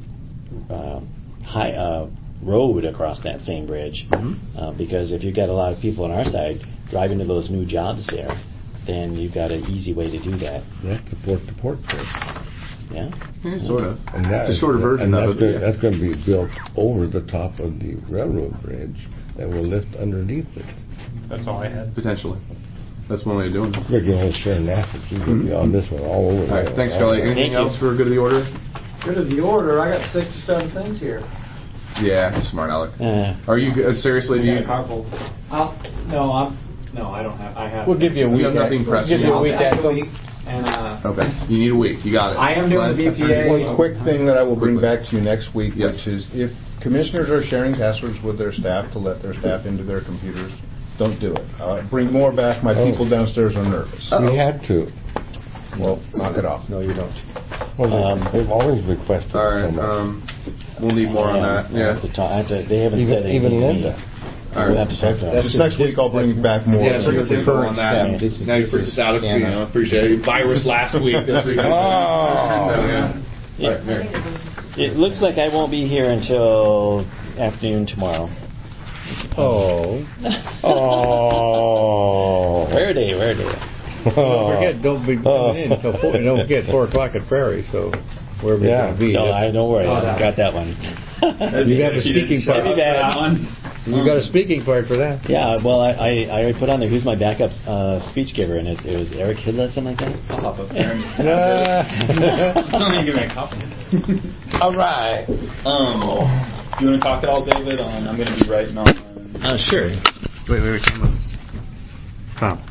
high road across that same bridge, because if you've got a lot of people on our side driving to those new jobs there, then you've got an easy way to do that. That's the port-to-port bridge. Yeah, sort of. And it's a shorter version of it. That's going to be built over the top of the railroad bridge that will lift underneath it. That's all I had. Potentially. That's one way of doing it. We're going to share assets. You can be on this one all over. All right, thanks, Kelly. Anything else for good of the order? Good of the order. I got 6 or 7 things here. Yeah, smart Alec. Are you seriously? Do you? A couple. No, I don't have. I have. We'll give you a week. Nothing pressing. Give you a week. Okay, you need a week. You got it. I am doing the BPA. One quick thing that I will bring back to you next week, which is if commissioners are sharing passwords with their staff to let their staff into their computers, don't do it. Bring more back. My people downstairs are nervous. We had to. Well, knock it off. No, you don't. Well, they've always requested. All right. We'll need more on that. Yeah. They haven't said anything. Even Linda. All right. Just next week I'll bring back more. Yeah, bring us info on that. Now you put us out of appreciate it. Virus last week, this week. It looks like I won't be here until afternoon tomorrow. Oh. Rare day. Don't forget, don't be coming in until 4. Don't forget 4 o'clock at Prairie. So wherever you're going to be. No, don't worry. I got that one. You have a speaking part. You got a speaking part for that. Yeah, well, I already put on there who's my backup speech giver, and it was Eric Hidla, something like that. I'll hop up there. Don't even give me a compliment. All right. You want to talk at all, David? I'm going to be writing on. Sure. Wait. Stop.